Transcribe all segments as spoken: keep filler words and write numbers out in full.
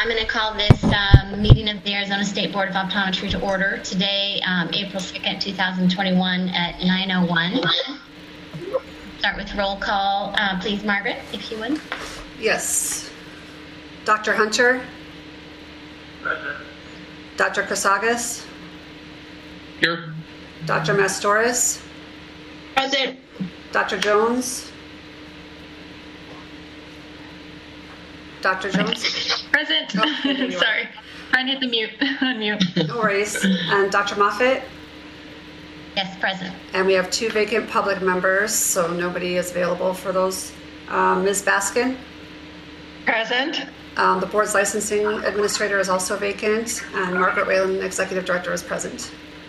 I'm going to call this um, meeting of the Arizona State Board of Optometry to order today, um, April second, two thousand twenty-one at nine oh one. Start with roll call. Uh, please, Margaret, if you would. Yes. Doctor Hunter? Present. Doctor Chrysagas? Here. Doctor Mastoris? Present. Doctor Jones? Doctor Jones? Present. Oh, there you are. Sorry. Trying to hit the mute. Unmute. No worries. And Doctor Moffitt? Yes, present. And we have two vacant public members, so nobody is available for those. Um, Miz Baskin? Present. Um, the board's licensing administrator is also vacant, and Margaret Whalen, executive director, is present.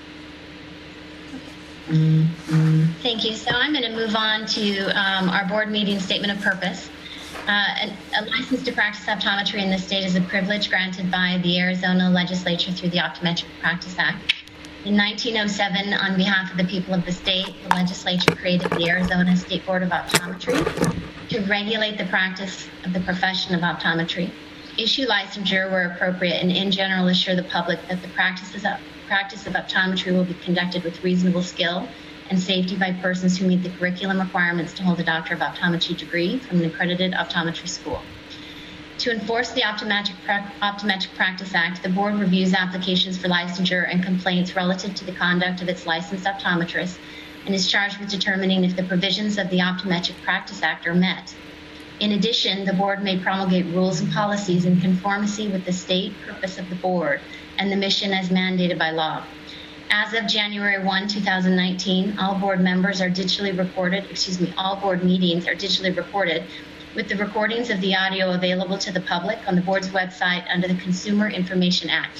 Thank you. So I'm going to move on to um, our board meeting statement of purpose. Uh, a, a license to practice optometry in the state is a privilege granted by the Arizona legislature through the Optometric Practice Act. In nineteen oh seven, on behalf of the people of the state, the legislature created the Arizona State Board of Optometry to regulate the practice of the profession of optometry, issue licensure where appropriate, and in general assure the public that the practices of, practice of optometry will be conducted with reasonable skill and safety by persons who meet the curriculum requirements to hold a Doctor of Optometry degree from an accredited optometry school. To enforce the Optometric, pra- Optometric Practice Act, the board reviews applications for licensure and complaints relative to the conduct of its licensed optometrists and is charged with determining if the provisions of the Optometric Practice Act are met. In addition, the board may promulgate rules and policies in conformity with the state purpose of the board and the mission as mandated by law. As of January first, two thousand nineteen, all board members are digitally recorded, excuse me, all board meetings are digitally recorded, with the recordings of the audio available to the public on the board's website under the Consumer Information Act.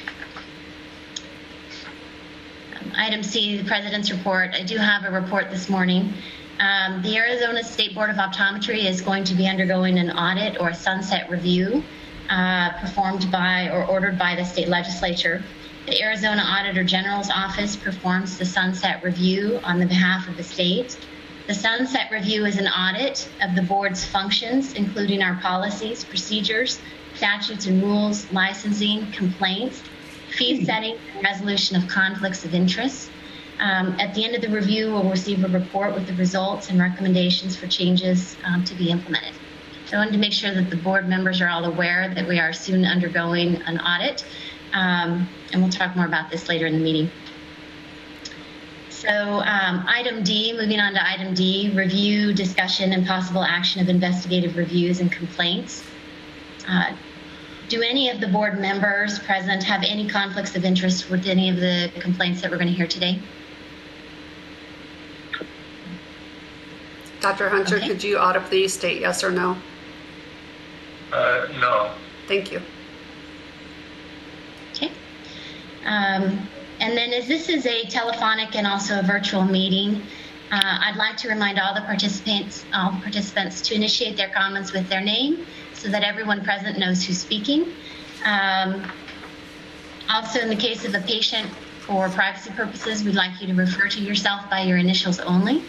Um, item C, the President's report. I do have a report this morning. Um, the Arizona State Board of Optometry is going to be undergoing an audit or a sunset review uh, performed by or ordered by the state legislature. The Arizona Auditor General's Office performs the sunset review on the behalf of the state. The sunset review is an audit of the board's functions, including our policies, procedures, statutes and rules, licensing, complaints, fee setting, and resolution of conflicts of interest. Um, at the end of the review, we'll receive a report with the results and recommendations for changes um, to be implemented. So I wanted to make sure that the board members are all aware that we are soon undergoing an audit. Um, and we'll talk more about this later in the meeting. So um, item D, moving on to item D, review, discussion, and possible action of investigative reviews and complaints. Uh, do any of the board members present have any conflicts of interest with any of the complaints that we're going to hear today? Doctor Hunter, Okay. could you audibly state yes or no? Uh, no. Thank you. Okay. Um, and then as this is a telephonic and also a virtual meeting, uh, I'd like to remind all the participants, all the participants to initiate their comments with their name so that everyone present knows who's speaking. Um, also, in the case of a patient, for privacy purposes, we'd like you to refer to yourself by your initials only.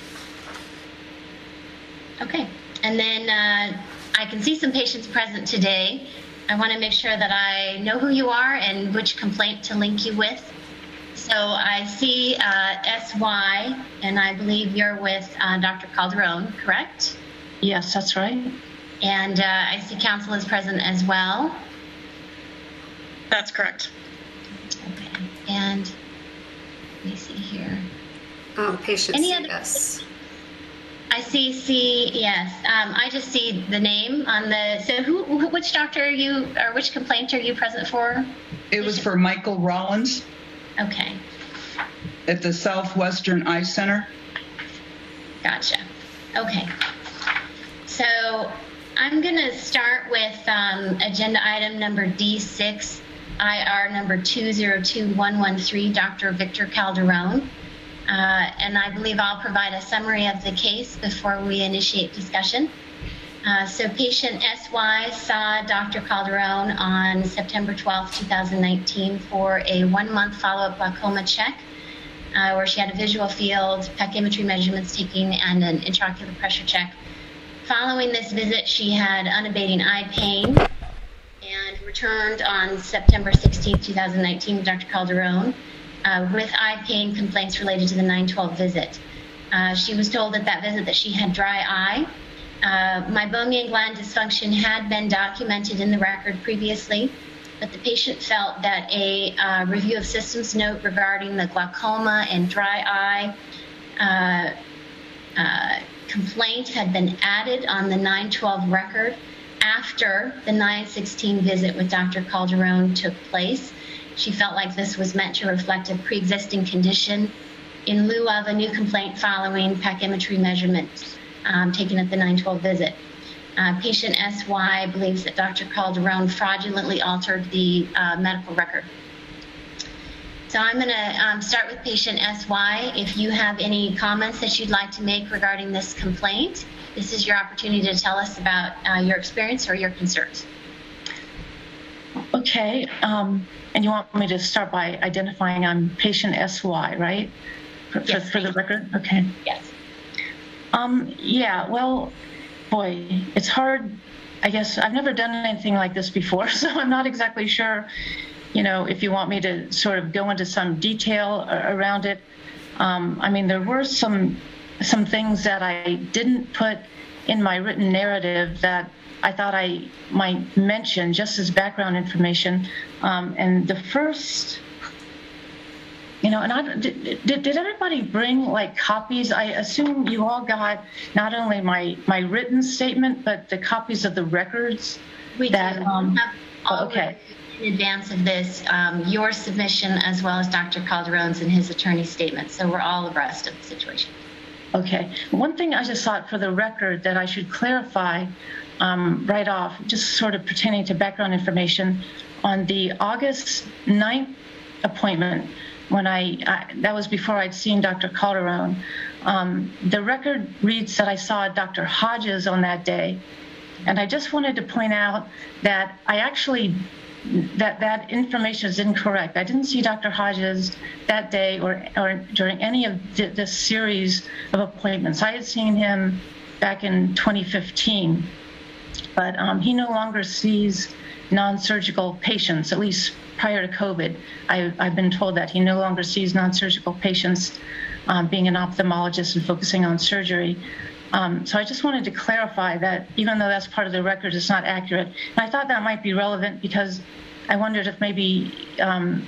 Okay. And then uh, I can see some patients present today. I want to make sure that I know who you are and which complaint to link you with. So I see uh, S Y, and I believe you're with uh, Doctor Calderon, correct? Yes, that's right. And uh, I see counsel is present as well. That's correct. Okay. And let me see here. Um, patient Any C, other- yes. I see C, yes. Um, I just see the name on the, so who, who, which doctor are you, or which complaint are you present for? It was for Michael Rollins Okay, at the Southwestern Eye Center. gotcha. Okay. So I'm going to start with um, agenda item number D six, I R number two zero two one one three, Doctor Victor Calderon. Uh, and I believe I'll provide a summary of the case before we initiate discussion. Uh, so patient S Y saw Doctor Calderon on September twelfth, two thousand nineteen for a one-month follow-up glaucoma check uh, where she had a visual field, pachymetry measurements taken, and an intraocular pressure check. Following this visit, she had unabating eye pain and returned on September sixteenth, two thousand nineteen with Doctor Calderon uh, with eye pain complaints related to the nine twelve visit. Uh, she was told at that visit that she had dry eye. Uh, meibomian gland dysfunction had been documented in the record previously, but the patient felt that a uh, review of systems note regarding the glaucoma and dry eye uh, uh, complaint had been added on the nine twelve record after the nine sixteen visit with Doctor Calderon took place. She felt like this was meant to reflect a pre-existing condition in lieu of a new complaint following pachymetry measurements um, taken at the nine twelve visit. Uh, patient S Y believes that Doctor Calderon fraudulently altered the uh, medical record. So I'm going to um, start with patient S Y. If you have any comments that you'd like to make regarding this complaint, this is your opportunity to tell us about uh, your experience or your concerns. Okay, um, and you want me to start by identifying I'm patient S Y, right? For, Yes, for, for the record? Okay. Yes. Um, yeah, well, boy, it's hard. I guess I've never done anything like this before, so I'm not exactly sure, you know, if you want me to sort of go into some detail around it. Um, I mean, there were some some things that I didn't put in my written narrative that I thought I might mention just as background information. Um, and the first, you know, and I, did, did, did everybody bring like copies? I assume you all got not only my, my written statement, but the copies of the records. We that, do um, have all okay. in advance of this, um, your submission as well as Doctor Calderon's and his attorney's statement. So we're all abreast of the situation. Okay. One thing I just thought for the record that I should clarify um, right off, just sort of pertaining to background information, on the August ninth appointment, when I, I that was before I'd seen Doctor Calderon, um, the record reads that I saw Doctor Hodges on that day. And I just wanted to point out that I actually, that that information is incorrect. I didn't see Doctor Hodges that day or, or during any of th- this series of appointments. I had seen him back in twenty fifteen, but um, he no longer sees non-surgical patients, at least prior to COVID. I, I've been told that he no longer sees non-surgical patients, um, being an ophthalmologist and focusing on surgery. Um, so I just wanted to clarify that even though that's part of the record, it's not accurate. And I thought that might be relevant because I wondered if maybe um,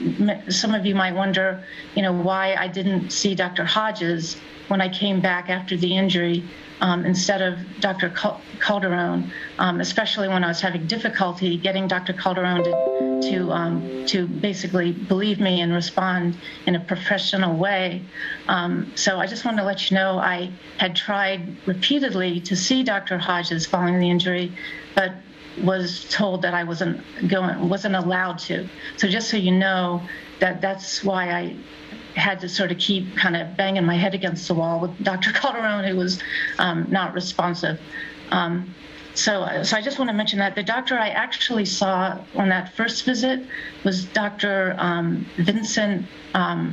m- some of you might wonder, you know, why I didn't see Doctor Hodges when I came back after the injury um, instead of Doctor Cal- Calderon, um, especially when I was having difficulty getting Doctor Calderon to to, um, to basically believe me and respond in a professional way. Um, so I just wanted to let you know I had tried repeatedly to see Doctor Hodges following the injury, but was told that I wasn't going, wasn't allowed to. So just so you know, that that's why I had to sort of keep kind of banging my head against the wall with Doctor Calderon, who was um, not responsive. Um, so, so I just want to mention that the doctor I actually saw on that first visit was Doctor Um, Vincent um,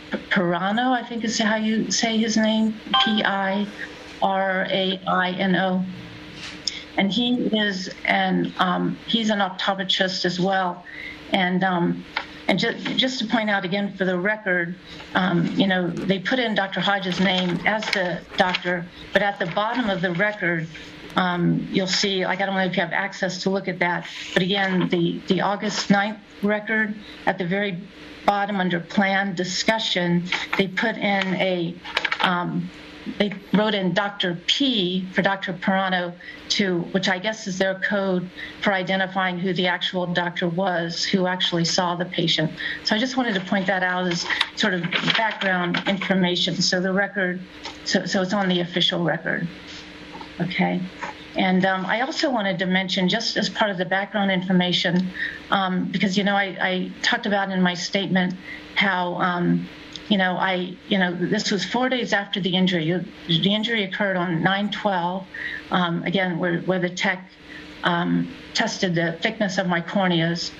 Pirano, I think is how you say his name, P I R A I N O. And he is an um, he's an optometrist as well, and um, and just just to point out again for the record, um, you know, they put in Doctor Hodges' name as the doctor, but at the bottom of the record, um, you'll see, like I don't know if you have access to look at that, but again, the the August ninth record at the very bottom under plan discussion, they put in a um, they wrote in Doctor P for Doctor Pirano, to, which I guess is their code for identifying who the actual doctor was who actually saw the patient. So I just wanted to point that out as sort of background information. So the record, so, so it's on the official record. Okay. And um, I also wanted to mention, just as part of the background information, um, because, you know, I, I talked about in my statement how, um, you know, I, you know, this was four days after the injury. The injury occurred on nine twelve, um, again, where, where the tech um, tested the thickness of my corneas.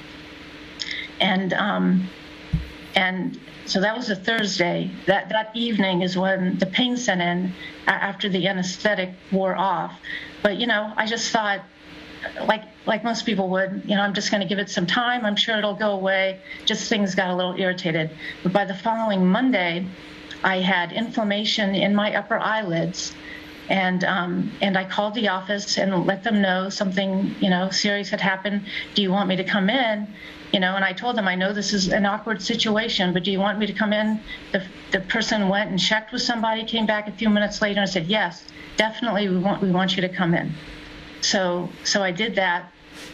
And um, and so that was a Thursday. That, that evening is when the pain set in after the anesthetic wore off. But, you know, I just thought, like like most people would, you know, I'm just going to give it some time. I'm sure it'll go away. Just things got a little irritated. But by the following Monday, I had inflammation in my upper eyelids. And um, and I called the office and let them know something, you know, serious had happened. Do you want me to come in? You know, and I told them, I know this is an awkward situation, but do you want me to come in? The the person went and checked with somebody, came back a few minutes later and said, yes, definitely, we want we want you to come in. So so I did that.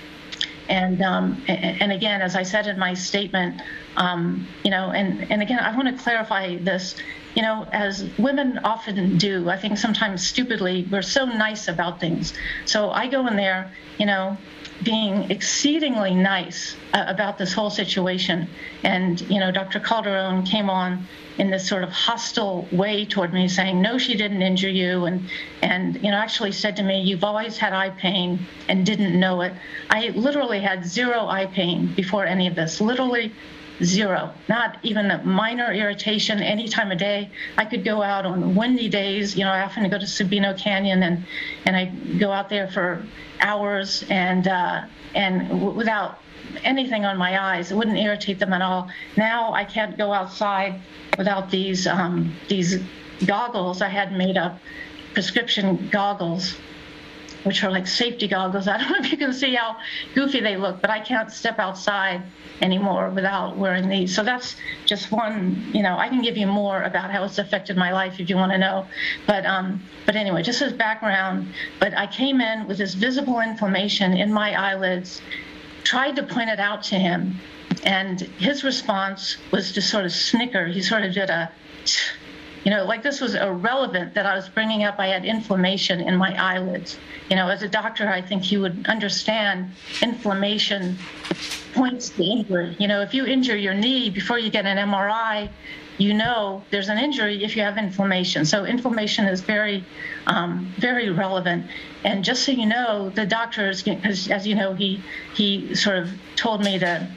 And um, and, and again, as I said in my statement, um, you know, and, and again, I want to clarify this. You know, as women often do, I think sometimes stupidly, we're so nice about things. So I go in there, you know, being exceedingly nice uh, about this whole situation. And, you know, Doctor Calderon came on in this sort of hostile way toward me, saying, no, she didn't injure you. And, and you know, actually said to me, you've always had eye pain and didn't know it. I literally had zero eye pain before any of this, literally zero, not even a minor irritation any time of day. I could go out on windy days. You know, I often go to Sabino Canyon and, and I go out there for hours and, uh, and w- without anything on my eyes. It wouldn't irritate them at all. Now I can't go outside without these, um, these goggles I had made up, prescription goggles, which are like safety goggles. I don't know if you can see how goofy they look, but I can't step outside anymore without wearing these. So that's just one, you know, I can give you more about how it's affected my life if you want to know. But um, but anyway, just as background, but I came in with this visible inflammation in my eyelids, tried to point it out to him, and his response was to sort of snicker. He sort of did a, you know, like this was irrelevant that I was bringing up I had inflammation in my eyelids. You know, as a doctor, I think you would understand inflammation points to injury. You know, if you injure your knee before you get an M R I, you know there's an injury if you have inflammation. So inflammation is very, um, very relevant. And just so you know, the doctors, because as you know, he he sort of told me to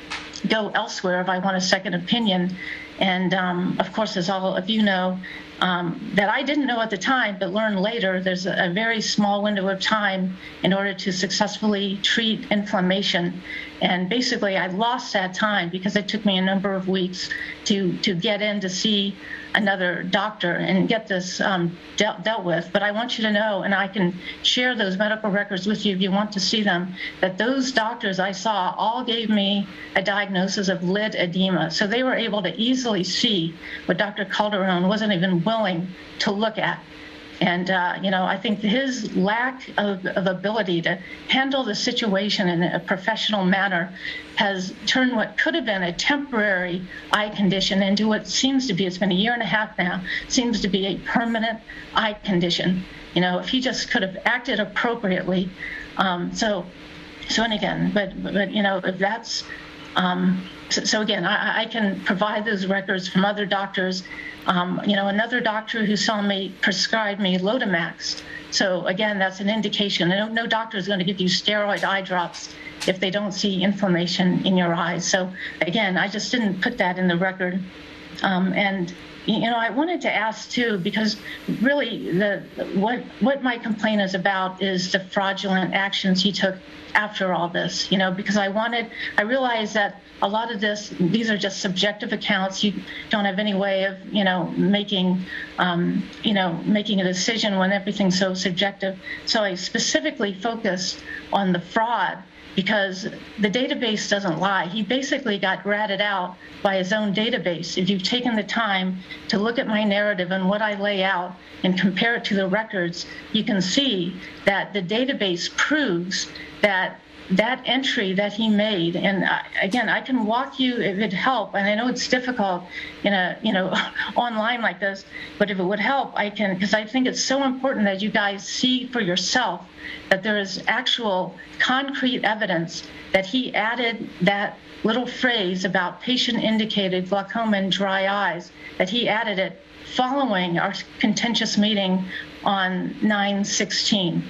go elsewhere if I want a second opinion. And um, of course, as all of you know, um, that I didn't know at the time, but learned later, there's a, a very small window of time in order to successfully treat inflammation. And basically, I lost that time because it took me a number of weeks to, to get in to see another doctor and get this um, dealt, dealt with. But I want you to know, and I can share those medical records with you if you want to see them, that those doctors I saw all gave me a diagnosis of lid edema. So they were able to easily see what Doctor Calderon wasn't even willing to look at. And, uh, you know, I think his lack of, of ability to handle the situation in a professional manner has turned what could have been a temporary eye condition into what seems to be, it's been a year and a half now, seems to be a permanent eye condition. You know, if he just could have acted appropriately. Um, so, so, and again, but, but, you know, if that's, um, so, so again, I, I can provide those records from other doctors. Um, you know, another doctor who saw me prescribed me Lotemax. So again, that's an indication. No, no doctor is going to give you steroid eye drops if they don't see inflammation in your eyes. So again, I just didn't put that in the record. Um, and you know, I wanted to ask too, because really the what what my complaint is about is the fraudulent actions he took after all this. You know, because I wanted, I realized that a lot of this, these are just subjective accounts. You don't have any way of, you know, making, um, you know, making a decision when everything's so subjective. So I specifically focused on the fraud because the database doesn't lie. He basically got ratted out by his own database. If you've taken the time to look at my narrative and what I lay out and compare it to the records, you can see that the database proves that that entry that he made, and I, again, I can walk you if it help, and I know it's difficult in a, you know, online like this, but if it would help, I can, because I think it's so important that you guys see for yourself that there is actual concrete evidence that he added that little phrase about patient-indicated glaucoma and dry eyes, that he added it following our contentious meeting on nine sixteen.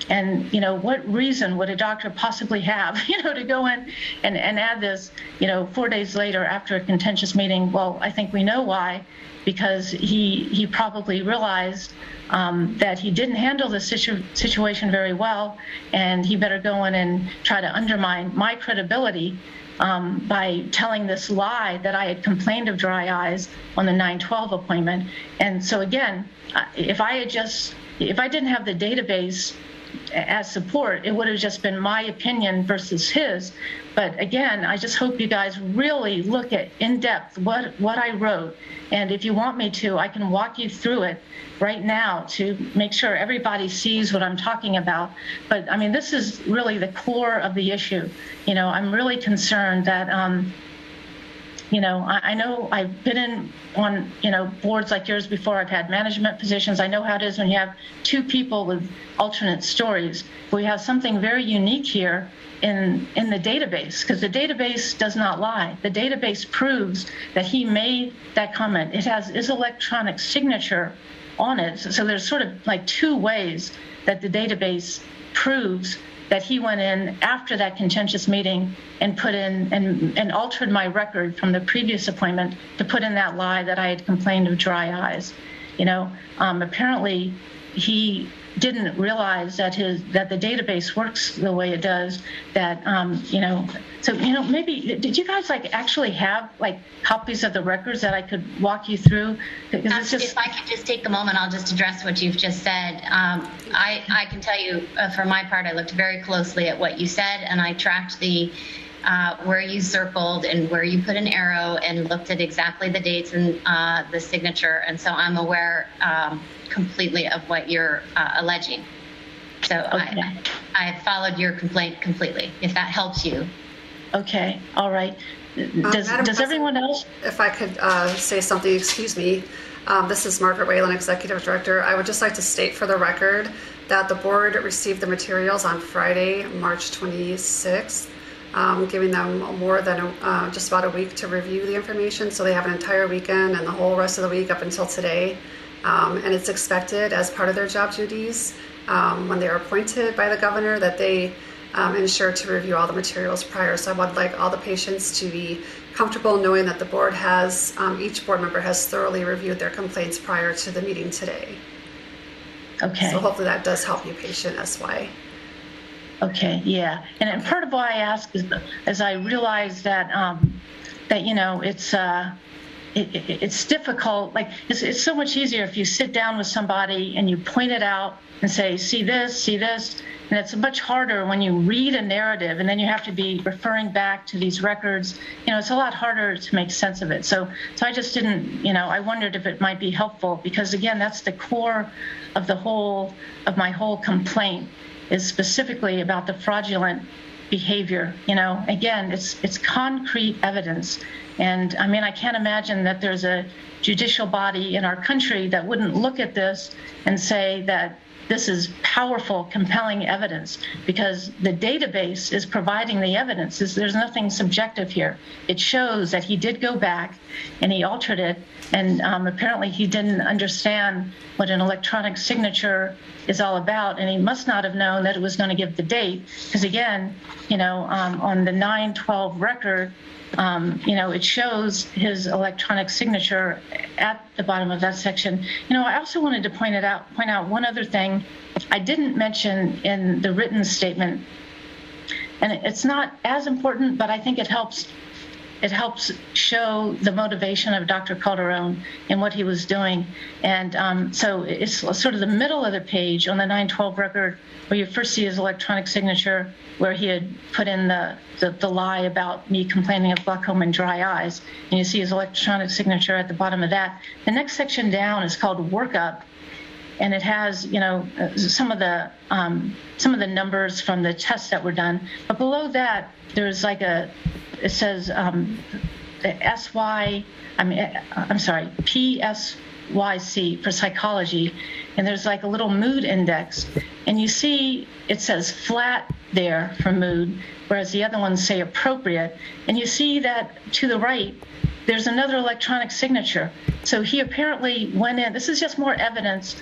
And, you know, what reason would a doctor possibly have, you know, to go in and, and add this, you know, four days later after a contentious meeting? Well, I think we know why, because he he probably realized um, that he didn't handle the situ- situation very well, and he better go in and try to undermine my credibility um, by telling this lie that I had complained of dry eyes on the nine twelve appointment. And so again, if I had just, if I didn't have the database as support, it would have just been my opinion versus his. But again, I just hope you guys really look at in depth what, what I wrote. And if you want me to, I can walk you through it right now to make sure everybody sees what I'm talking about. But I mean, this is really the core of the issue. You know, I'm really concerned that, um, you know, I, I know I've been in on, you know, boards like yours before. I've had management positions. I know how it is when you have two people with alternate stories. We have something very unique here in in the database, because the database does not lie. The database proves that he made that comment. It has his electronic signature on it. So, so there's sort of like two ways that the database proves that he went in after that contentious meeting and put in and, and altered my record from the previous appointment to put in that lie that I had complained of dry eyes. You know, um, apparently he didn't realize that his that the database works the way it does, that um, you know, so you know, maybe did you guys like actually have like copies of the records that I could walk you through? Because it's just, if I could just take a moment, I'll just address what you've just said. Um, I I can tell you uh, for my part, I looked very closely at what you said, and I tracked the uh, where you circled and where you put an arrow, and looked at exactly the dates and uh, the signature, and so I'm aware um, completely of what you're uh, alleging. So okay. I, I followed your complaint completely, if that helps you. Okay, all right. Um, Does, Madam does everyone else? If I could uh, say something, excuse me. Um, this is Margaret Whalen, Executive Director. I would just like to state for the record that the board received the materials on Friday, March twenty-sixth, um, giving them more than a, uh, just about a week to review the information. So they have an entire weekend and the whole rest of the week up until today. Um, and it's expected as part of their job duties um, when they are appointed by the governor that they um, ensure to review all the materials prior. So I would like all the patients to be comfortable knowing that the board has, um, each board member has thoroughly reviewed their complaints prior to the meeting today. Okay. So hopefully that does help you, patient S Y. Okay, yeah. And, and part of why I ask is, is I realize that, um, that, you know, it's, uh, It, it, it's difficult. Like it's, it's so much easier if you sit down with somebody and you point it out and say, see this, see this. And it's much harder when you read a narrative and then you have to be referring back to these records. You know, it's a lot harder to make sense of it. So, so I just didn't, you know, I wondered if it might be helpful, because again, that's the core of the whole, of my whole complaint, is specifically about the fraudulent behavior. You know, again, it's it's concrete evidence. And I mean, I can't imagine that there's a judicial body in our country that wouldn't look at this and say that this is powerful, compelling evidence, because the database is providing the evidence. There's nothing subjective here. It shows that he did go back and he altered it. And um, apparently he didn't understand what an electronic signature is all about. And he must not have known that it was going to give the date. Because again, you know, um, on the nine twelve record, Um, you know, it shows his electronic signature at the bottom of that section. You know, I also wanted to point it out, point out one other thing I didn't mention in the written statement, and it's not as important, but I think it helps. It helps show the motivation of Doctor Calderon and what he was doing. And um, so it's sort of the middle of the page on the nine twelve record where you first see his electronic signature, where he had put in the, the, the lie about me complaining of glaucoma and dry eyes. And you see his electronic signature at the bottom of that. The next section down is called Workup. And it has, you know, some of the um, some of the numbers from the tests that were done. But below that, there's like a, it says um, S Y, I mean, I'm sorry, P S Y C for psychology. And there's like a little mood index. And you see it says flat there for mood, whereas the other ones say appropriate. And you see that to the right, there's another electronic signature. So he apparently went in, this is just more evidence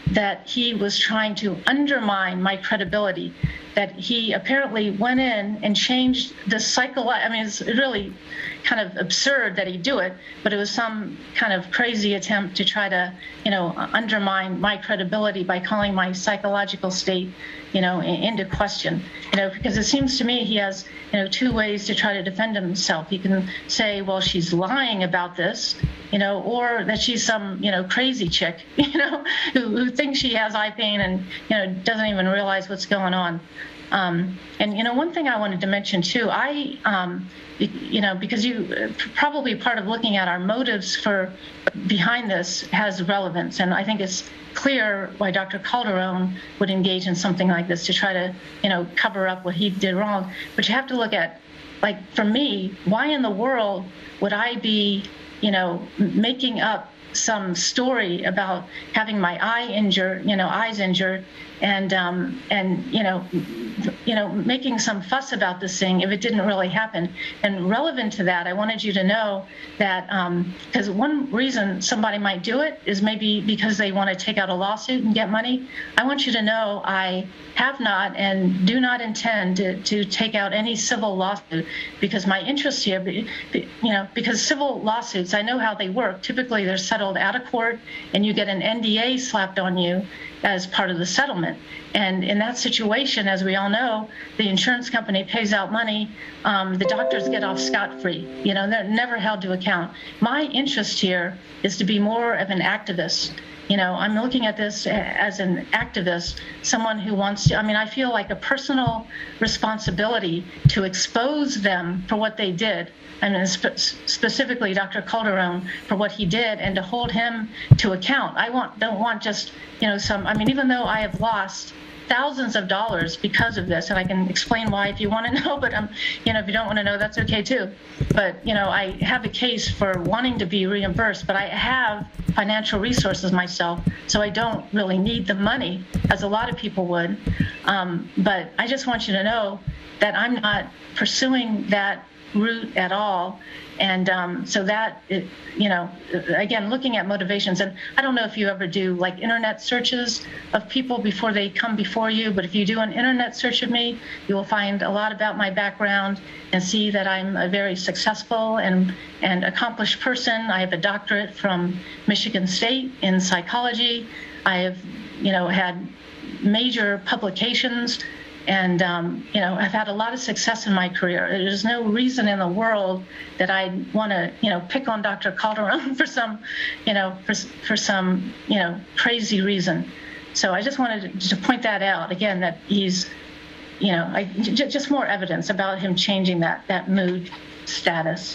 that he was trying to undermine my credibility, that he apparently went in and changed the cycle. I mean, it's really kind of absurd that he'd do it, but it was some kind of crazy attempt to try to, you know, undermine my credibility by calling my psychological state, you know, into question, you know, because it seems to me he has, you know, two ways to try to defend himself. He can say, well, she's lying about this, you know, or that she's some, you know, crazy chick, you know, who, who thinks she has eye pain and, you know, doesn't even realize what's going on. Um, and, you know, one thing I wanted to mention, too, I, um, you know, because you probably part of looking at our motives for behind this has relevance. And I think it's clear why Doctor Calderon would engage in something like this to try to, you know, cover up what he did wrong. But you have to look at, like, for me, why in the world would I be, you know, making up some story about having my eye injured, you know, eyes injured, and um, and you know, you know, making some fuss about this thing if it didn't really happen. And relevant to that, I wanted you to know that because um, one reason somebody might do it is maybe because they want to take out a lawsuit and get money. I want you to know I have not and do not intend to, to take out any civil lawsuit, because my interest here, you know, because civil lawsuits, I know how they work. Typically, they're settled out of court, and you get an N D A slapped on you as part of the settlement. And in that situation, as we all know, the insurance company pays out money. Um, the doctors get off scot-free. You know, they're never held to account. My interest here is to be more of an activist. You know, I'm looking at this as an activist, someone who wants to, I mean, I feel like a personal responsibility to expose them for what they did. I mean, spe- specifically Doctor Calderon for what he did, and to hold him to account. I want, don't want just, you know, some, I mean, even though I have lost thousands of dollars because of this, and I can explain why if you want to know, but um, you know, if you don't want to know, that's okay too. But, you know, I have a case for wanting to be reimbursed, but I have financial resources myself, so I don't really need the money as a lot of people would. Um, but I just want you to know that I'm not pursuing that route at all. And um, so that, it, you know, again, looking at motivations, and I don't know if you ever do like internet searches of people before they come before you, but if you do an internet search of me, you will find a lot about my background and see that I'm a very successful and, and accomplished person. I have a doctorate from Michigan State in psychology. I have, you know, had major publications. And, um, you know, I've had a lot of success in my career. There's no reason in the world that I'd want to, you know, pick on Doctor Calderon for some, you know, for, for some, you know, crazy reason. So I just wanted to, to point that out, again, that he's, you know, I, j- just more evidence about him changing that, that mood status.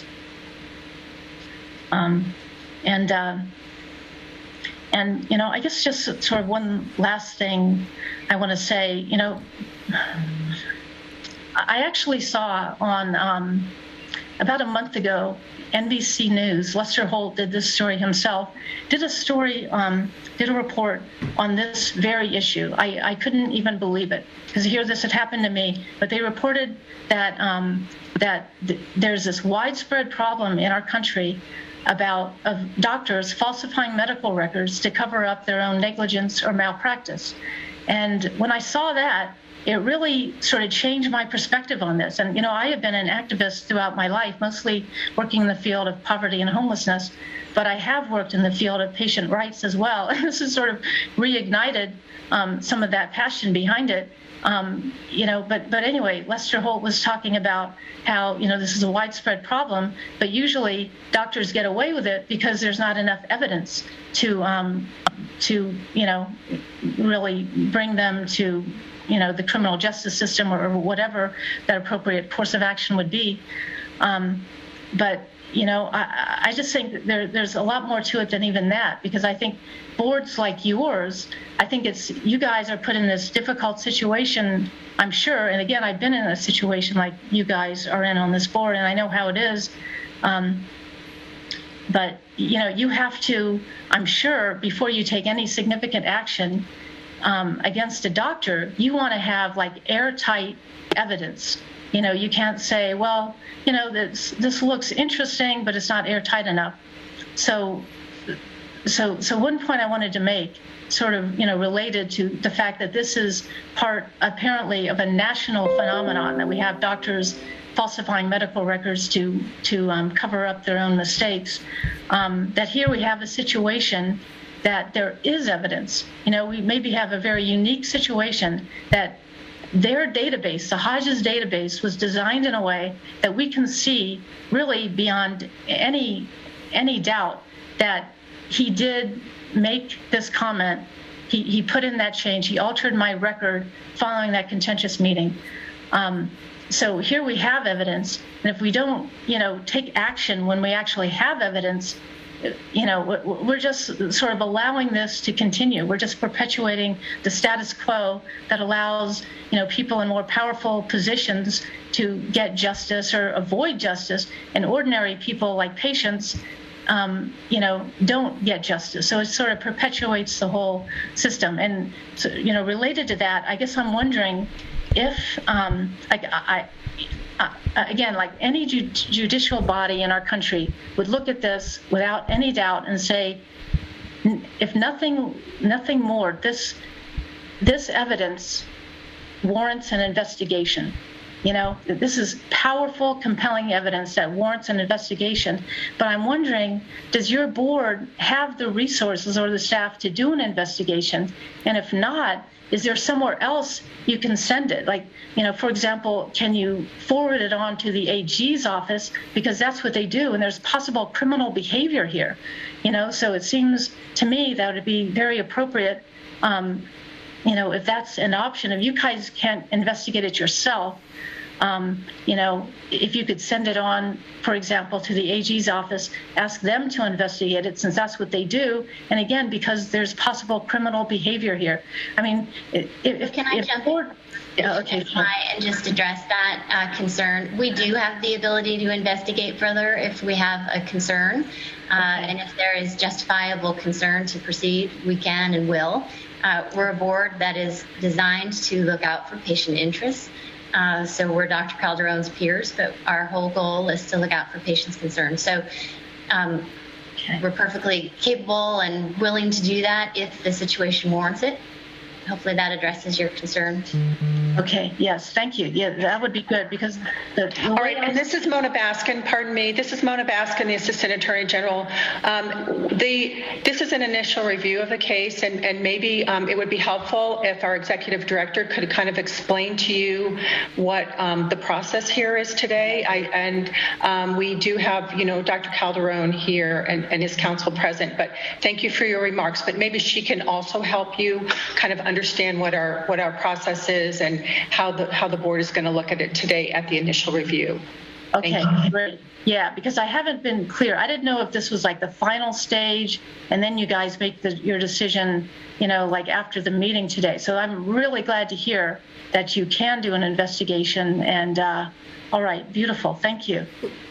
Um, and, uh, and, you know, I guess just sort of one last thing I want to say, you know, I actually saw on um, about a month ago, N B C News, Lester Holt did this story himself, did a story, um, did a report on this very issue. I, I couldn't even believe it, because here this had happened to me, but they reported that, um, that th- there's this widespread problem in our country about of doctors falsifying medical records to cover up their own negligence or malpractice. And when I saw that, it really sort of changed my perspective on this. And, you know, I have been an activist throughout my life, mostly working in the field of poverty and homelessness, but I have worked in the field of patient rights as well. And this has sort of reignited um, some of that passion behind it. Um, you know, but but anyway, Lester Holt was talking about how, you know, this is a widespread problem, but usually doctors get away with it because there's not enough evidence to, um, to you know, really bring them to, you know, the criminal justice system or, or whatever that appropriate course of action would be. Um, but, you know, I, I just think that there, there's a lot more to it than even that, because I think boards like yours, I think it's, you guys are put in this difficult situation, I'm sure. And again, I've been in a situation like you guys are in on this board, and I know how it is. Um, but, you know, you have to, I'm sure, before you take any significant action um, against a doctor, you want to have like airtight evidence. You know, you can't say, well, you know, this, this looks interesting, but it's not airtight enough. So so, so one point I wanted to make, sort of, you know, related to the fact that this is part, apparently, of a national phenomenon, that we have doctors falsifying medical records to to um, cover up their own mistakes. Um, that here we have a situation that there is evidence. You know, we maybe have a very unique situation that their database, the Hodges database, was designed in a way that we can see really beyond any any doubt that he did make this comment. He, he put in that change. He altered my record following that contentious meeting. Um, so here we have evidence, and if we don't, you know, take action when we actually have evidence, you know, we're just sort of allowing this to continue. We're just perpetuating the status quo that allows, you know, people in more powerful positions to get justice or avoid justice, and ordinary people like patients, um, you know, don't get justice. So it sort of perpetuates the whole system. And, so, you know, related to that, I guess I'm wondering if, um, I, I Uh, again, like any ju- judicial body in our country would look at this without any doubt and say, if nothing, nothing more, this this evidence warrants an investigation. You know, this is powerful, compelling evidence that warrants an investigation. But I'm wondering, does your board have the resources or the staff to do an investigation? And if not, is there somewhere else you can send it? Like, you know, for example, can you forward it on to the A G's office? Because that's what they do, and there's possible criminal behavior here. You know, so it seems to me that would be very appropriate, um, you know, if that's an option. If you guys can't investigate it yourself, um, you know, if you could send it on, for example, to the A G's office, ask them to investigate it, since that's what they do. And again, because there's possible criminal behavior here. I mean, if Can I if jump board, yeah, okay, in and just address that uh, concern? We do have the ability to investigate further if we have a concern, uh, and if there is justifiable concern to proceed, we can and will. Uh, we're a board that is designed to look out for patient interests. Uh, so we're Doctor Calderon's peers, but our whole goal is to look out for patients' concerns. So um, okay. We're perfectly capable and willing to do that if the situation warrants it. Hopefully that addresses your concern. Okay, yes, thank you. Yeah, that would be good, because the... All right, and this is Mona Baskin, pardon me. This is Mona Baskin, the Assistant Attorney General. Um, the, this is an initial review of the case, and, and maybe um, it would be helpful if our Executive Director could kind of explain to you what um, the process here is today. I, and um, we do have, you know, Doctor Calderon here and, and his counsel present, but thank you for your remarks. But maybe she can also help you kind of understand what our what our process is and how the how the board is going to look at it today at the initial review. Okay, great. Yeah, because I haven't been clear. I didn't know if this was like the final stage, and then you guys make the, your decision, you know, like after the meeting today. So I'm really glad to hear that you can do an investigation. And uh, all right, beautiful. Thank you.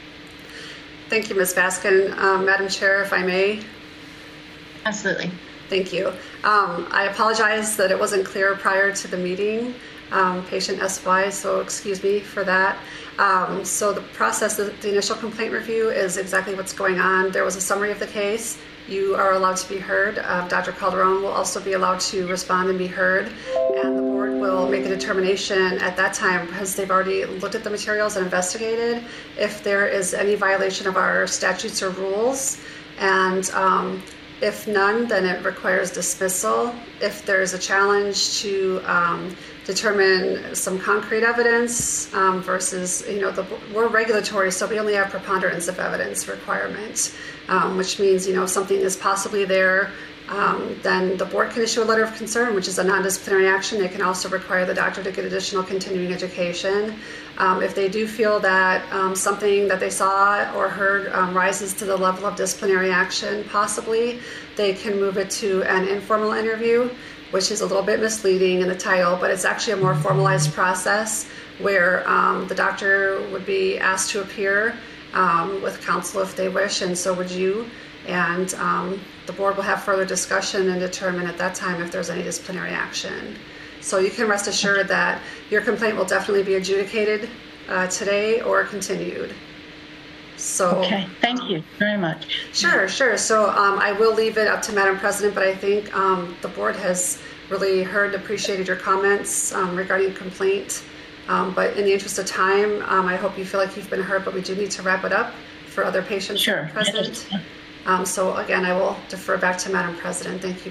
Thank you, Miz Baskin. Um, Madam Chair, if I may. Absolutely. Thank you. Um, I apologize that it wasn't clear prior to the meeting, um, patient S Y, so excuse me for that. Um, so the process, the, the initial complaint review is exactly what's going on. There was a summary of the case. You are allowed to be heard. Uh, Doctor Calderon will also be allowed to respond and be heard. And the board will make a determination at that time, because they've already looked at the materials and investigated, if there is any violation of our statutes or rules. And um, if none, then it requires dismissal. If there's a challenge to um, determine some concrete evidence um, versus, you know, the, we're regulatory, so we only have preponderance of evidence requirement, um, which means, you know, if something is possibly there, um, then the board can issue a letter of concern, which is a non-disciplinary action. They can also require the doctor to get additional continuing education. Um, if they do feel that um, something that they saw or heard um, rises to the level of disciplinary action, possibly, they can move it to an informal interview, which is a little bit misleading in the title, but it's actually a more formalized process where um, the doctor would be asked to appear um, with counsel if they wish, and so would you. And um, the board will have further discussion and determine at that time if there's any disciplinary action. So you can rest assured that your complaint will definitely be adjudicated uh, today or continued. So Okay, thank you very much. Sure, sure. So um, I will leave it up to Madam President, but I think um, the board has really heard and appreciated your comments um, regarding complaint. Um, but in the interest of time, um, I hope you feel like you've been heard, but we do need to wrap it up for other patients Sure. present. Um, so again, I will defer back to Madam President. Thank you.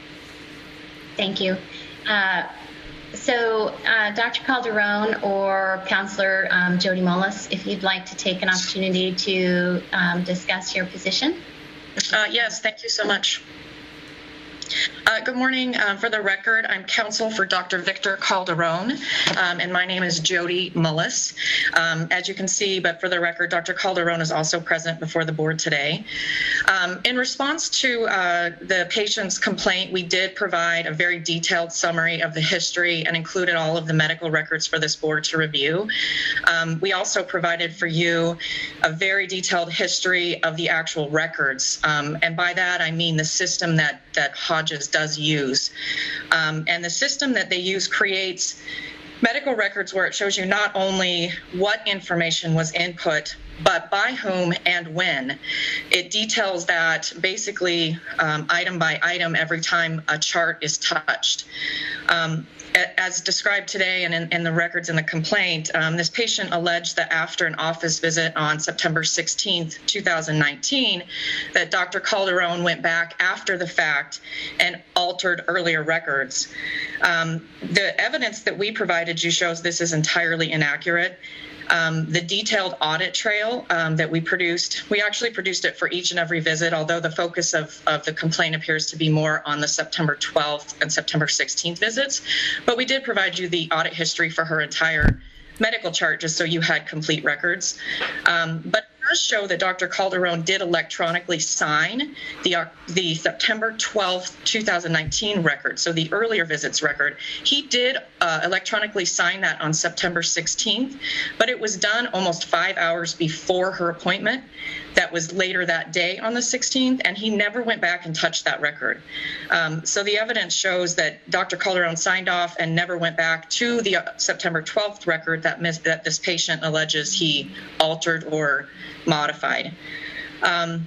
Thank you. Uh, so uh, Doctor Calderon or Counselor um, Jody Mullis, if you'd like to take an opportunity to um, discuss your position. Uh, yes, thank you so much. Uh, good morning. Um, for the record, I'm counsel for Doctor Victor Calderon, um, and my name is Jody Mullis. Um, as you can see, but for the record, Doctor Calderon is also present before the board today. Um, in response to uh, the patient's complaint, we did provide a very detailed summary of the history and included all of the medical records for this board to review. Um, we also provided for you a very detailed history of the actual records, um, and by that I mean the system that that Hodges does use. Um, and the system that they use creates medical records where it shows you not only what information was input, but by whom and when. It details that basically um, item by item every time a chart is touched. Um, As described today and in, in the records in the complaint, um, this patient alleged that after an office visit on September sixteenth, two thousand nineteen, that Doctor Calderon went back after the fact and altered earlier records. Um, the evidence that we provided you shows this is entirely inaccurate. Um, the detailed audit trail um, that we produced, we actually produced it for each and every visit, although the focus of, of the complaint appears to be more on the September twelfth and September sixteenth visits. But we did provide you the audit history for her entire medical chart just so you had complete records. Um, but it does show that Doctor Calderon did electronically sign the, uh, the September twelfth, two thousand nineteen record, so the earlier visits record. He did uh, electronically sign that on September sixteenth, but it was done almost five hours before her appointment. That was later that day on the sixteenth, and he never went back and touched that record. Um, so the evidence shows that Doctor Calderon signed off and never went back to the uh, September twelfth record that, mis- that this patient alleges he altered or modified. Um,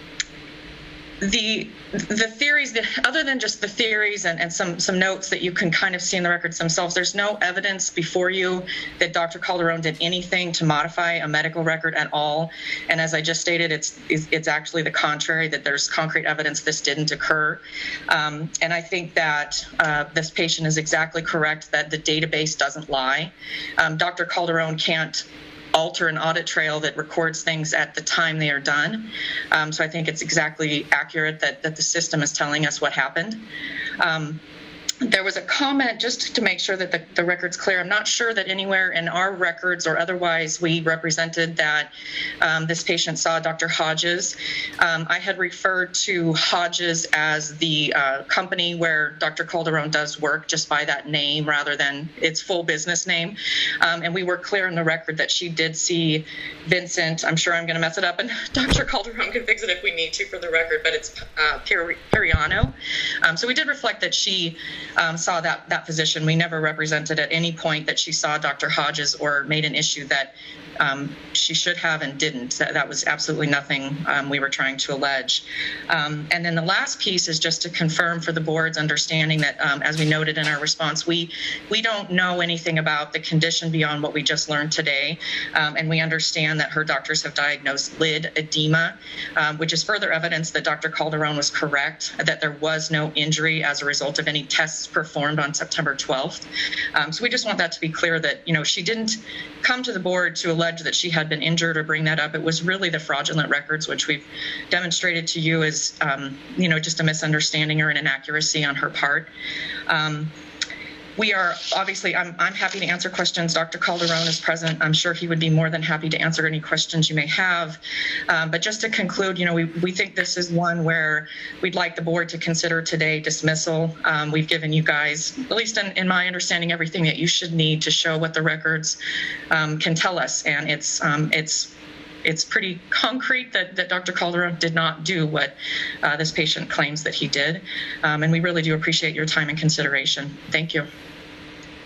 the the theories, that, other than just the theories and, and some, some notes that you can kind of see in the records themselves, there's no evidence before you that Doctor Calderon did anything to modify a medical record at all. And as I just stated, it's it's actually the contrary, that there's concrete evidence this didn't occur. Um, and I think that uh, this patient is exactly correct that the database doesn't lie. Um, Doctor Calderon can't alter an audit trail that records things at the time they are done. Um, so I think it's exactly accurate that, that the system is telling us what happened. Um, There was a comment, just to make sure that the, the record's clear. I'm not sure that anywhere in our records or otherwise we represented that um, this patient saw Doctor Hodges. Um, I had referred to Hodges as the uh, company where Doctor Calderon does work, just by that name rather than its full business name. Um, and we were clear in the record that she did see Vincent. I'm sure I'm going to mess it up, and Doctor Calderon can fix it if we need to for the record, but it's uh, Piriano. Um, so we did reflect that she Um, saw that that physician. We never represented at any point that she saw Doctor Hodges or made an issue that um, she should have and didn't. That, that was absolutely nothing um, we were trying to allege. Um, and then the last piece is just to confirm for the board's understanding that, um, as we noted in our response, we we don't know anything about the condition beyond what we just learned today. Um, and we understand that her doctors have diagnosed lid edema, um, which is further evidence that Doctor Calderon was correct, that there was no injury as a result of any tests performed on September twelfth. Um, so we just want that to be clear that, you know, she didn't come to the board to allege that she had been injured or bring that up. It was really the fraudulent records, which we've demonstrated to you as, um, you know, just a misunderstanding or an inaccuracy on her part. Um, We are obviously, I'm, I'm happy to answer questions. Doctor Calderon is present. I'm sure he would be more than happy to answer any questions you may have. Um, but just to conclude, you know, we, we think this is one where we'd like the board to consider today dismissal. Um, we've given you guys, at least in, in my understanding, everything that you should need to show what the records um, can tell us. And it's, um, it's, it's pretty concrete that, that Doctor Calderon did not do what uh, this patient claims that he did. Um, and we really do appreciate your time and consideration. Thank you.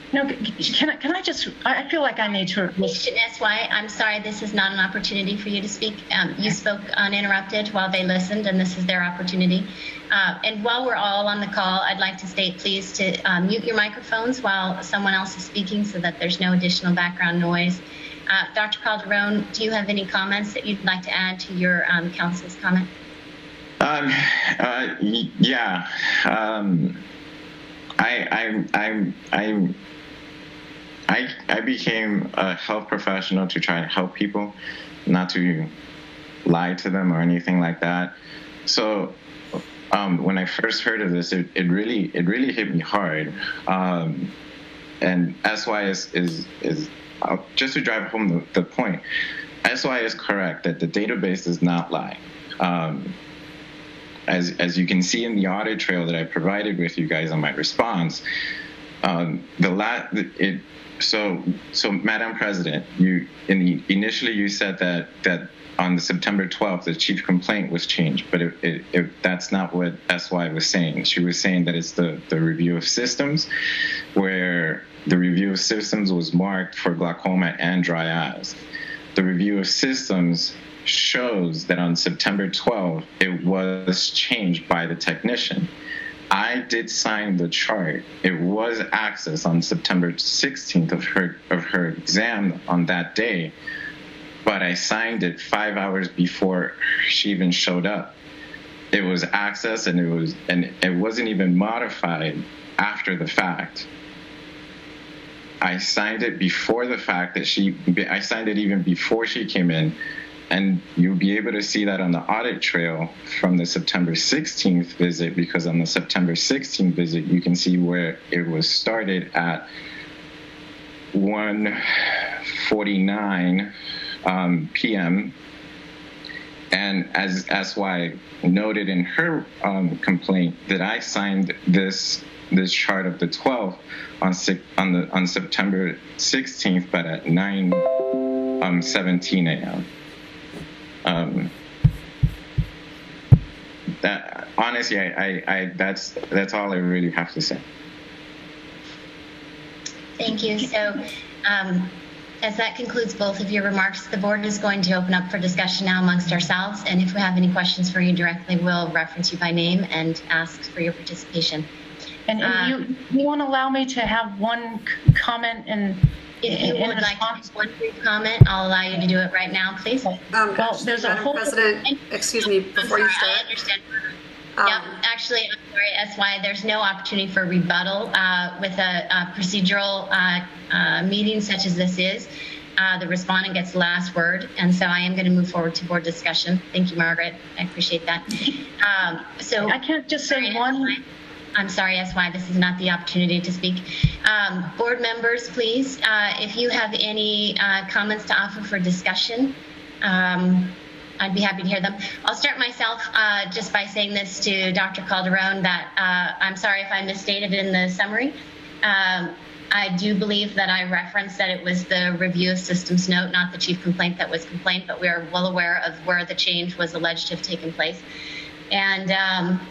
No, can I, can I just, I feel like I need to. Patient S Y, I'm sorry, this is not an opportunity for you to speak. Um, you spoke uninterrupted while they listened, and this is their opportunity. Uh, and while we're all on the call, I'd like to state, please, to um, mute your microphones while someone else is speaking so that there's no additional background noise. Uh, Doctor Calderon, do you have any comments that you'd like to add to your um, counsel's comment? Um, uh, yeah. Um, I, I, I, I, I, I became a health professional to try to help people, not to lie to them or anything like that. So um, when I first heard of this, it, it really it really hit me hard. Um, and S Y is is is uh, just to drive home the, the point. S Y is correct that the database does not lie. Um, as as you can see in the audit trail that I provided with you guys on my response, um, the la- it. So, so, Madam President, you in the, initially you said that that on the September twelfth the chief complaint was changed, but it, it, it, that's not what S Y was saying. She was saying that it's the, the review of systems, where the review of systems was marked for glaucoma and dry eyes. The review of systems shows that on September twelfth it was changed by the technician. I did sign the chart. It was accessed on September sixteenth of her of her exam on that day, but I signed it five hours before she even showed up. It was accessed, and it was and it wasn't even modified after the fact. I signed it before the fact that she. I signed it even before she came in. And you'll be able to see that on the audit trail from the September sixteenth visit, because on the September sixteenth visit, you can see where it was started at one forty-nine um, p m And as S Y noted in her um, complaint, that I signed this this chart of the twelfth on on the on September sixteenth, but at nine seventeen a m Um, that honestly, I, I, I, that's that's all I really have to say. Thank you. So, um, as that concludes both of your remarks, the board is going to open up for discussion now amongst ourselves. And if we have any questions for you directly, we'll reference you by name and ask for your participation. And, and uh, you, you won't allow me to have one comment and. If you in would like response? to make one brief comment, I'll allow you to do it right now, please. Um, Well, actually, there's a Madam whole- President, excuse me, I'm before sorry, you start. I understand. Um, Yep, actually, I'm sorry, S Y, there's no opportunity for rebuttal uh, with a, a procedural uh, uh, meeting such as this is. Uh, the respondent gets the last word, and so I am going to move forward to board discussion. Thank you, Margaret. I appreciate that. Um, so I can't just say Sorry, one. S Y. I'm sorry, S Y, this is not the opportunity to speak. Um, board members, please, uh, if you have any uh, comments to offer for discussion, um, I'd be happy to hear them. I'll start myself uh, just by saying this to Doctor Calderon, that uh, I'm sorry if I misstated in the summary. Um, I do believe that I referenced that it was the review of systems note, not the chief complaint that was complained, but we are well aware of where the change was alleged to have taken place. And um,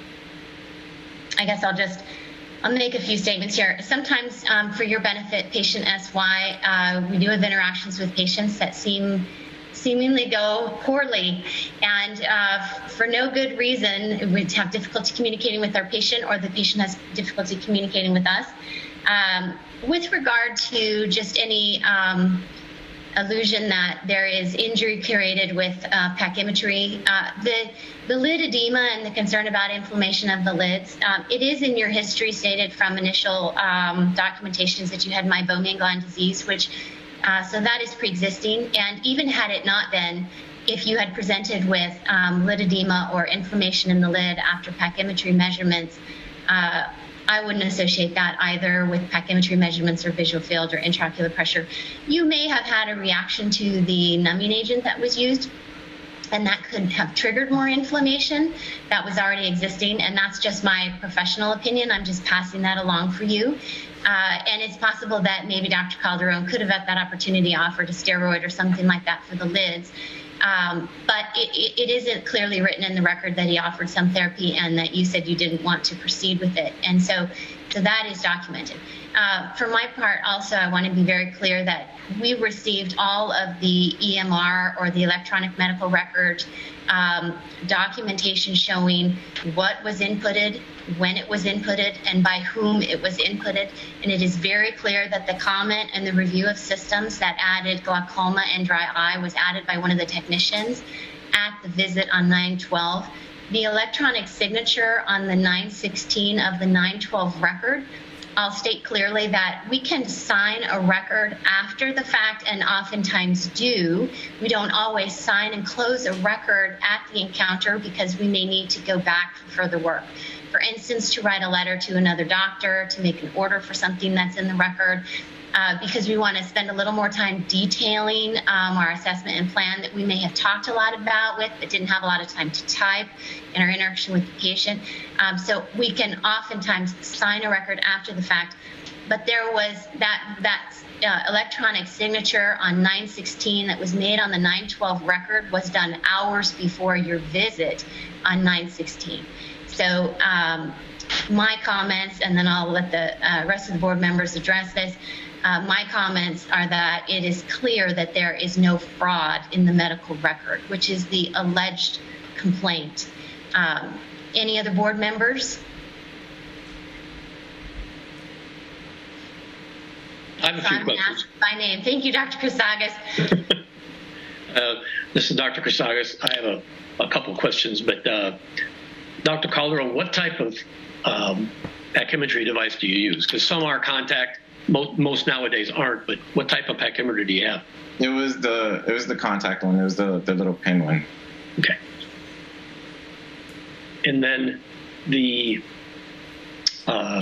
I guess I'll just, I'll make a few statements here. Sometimes um, for your benefit, patient S Y, uh, we do have interactions with patients that seem seemingly go poorly, and uh, for no good reason. We have difficulty communicating with our patient, or the patient has difficulty communicating with us. Um, with regard to just any um, illusion that there is injury created with uh, pachymetry, uh, the the lid edema and the concern about inflammation of the lids, um, it is in your history stated from initial um, documentations that you had meibomian gland disease, which uh, so that is pre-existing. And even had it not been, if you had presented with um, lid edema or inflammation in the lid after pachymetry measurements, uh, I wouldn't associate that either with pachymetry measurements or visual field or intraocular pressure. You may have had a reaction to the numbing agent that was used, and that could have triggered more inflammation that was already existing, and that's just my professional opinion. I'm just passing that along for you. Uh, and it's possible that maybe Doctor Calderon could have at that opportunity offered a steroid or something like that for the lids. Um, but it, it, it isn't clearly written in the record that he offered some therapy and that you said you didn't want to proceed with it. And so, so that is documented. Uh, for my part, also, I want to be very clear that we received all of the E M R or the electronic medical record um, documentation showing what was inputted, when it was inputted, and by whom it was inputted. And it is very clear that the comment and the review of systems that added glaucoma and dry eye was added by one of the technicians at the visit on nine twelve. The electronic signature on the nine sixteen of the nine twelve record, I'll state clearly that we can sign a record after the fact and oftentimes do. We don't always sign and close a record at the encounter because we may need to go back for further work. For instance, to write a letter to another doctor, to make an order for something that's in the record, uh, because we want to spend a little more time detailing um, our assessment and plan that we may have talked a lot about with, but didn't have a lot of time to type in our interaction with the patient. Um, so we can oftentimes sign a record after the fact, but there was that that uh, electronic signature on nine sixteen that was made on the nine twelve record was done hours before your visit on nine sixteen. So um, my comments, and then I'll let the uh, rest of the board members address this. Uh, my comments are that it is clear that there is no fraud in the medical record, which is the alleged complaint. Um, any other board members? I have a So few I'm questions. asked by name. Thank you, Doctor Chrysagas. uh, this is Doctor Chrysagas. I have a, a couple of questions, but uh, Doctor Calderon, what type of um, pachymetry device do you use? Because some are contact, most, most nowadays aren't, but what type of pachymetry do you have? It was the it was the contact one. It was the the little pin one. Okay. And then the, uh,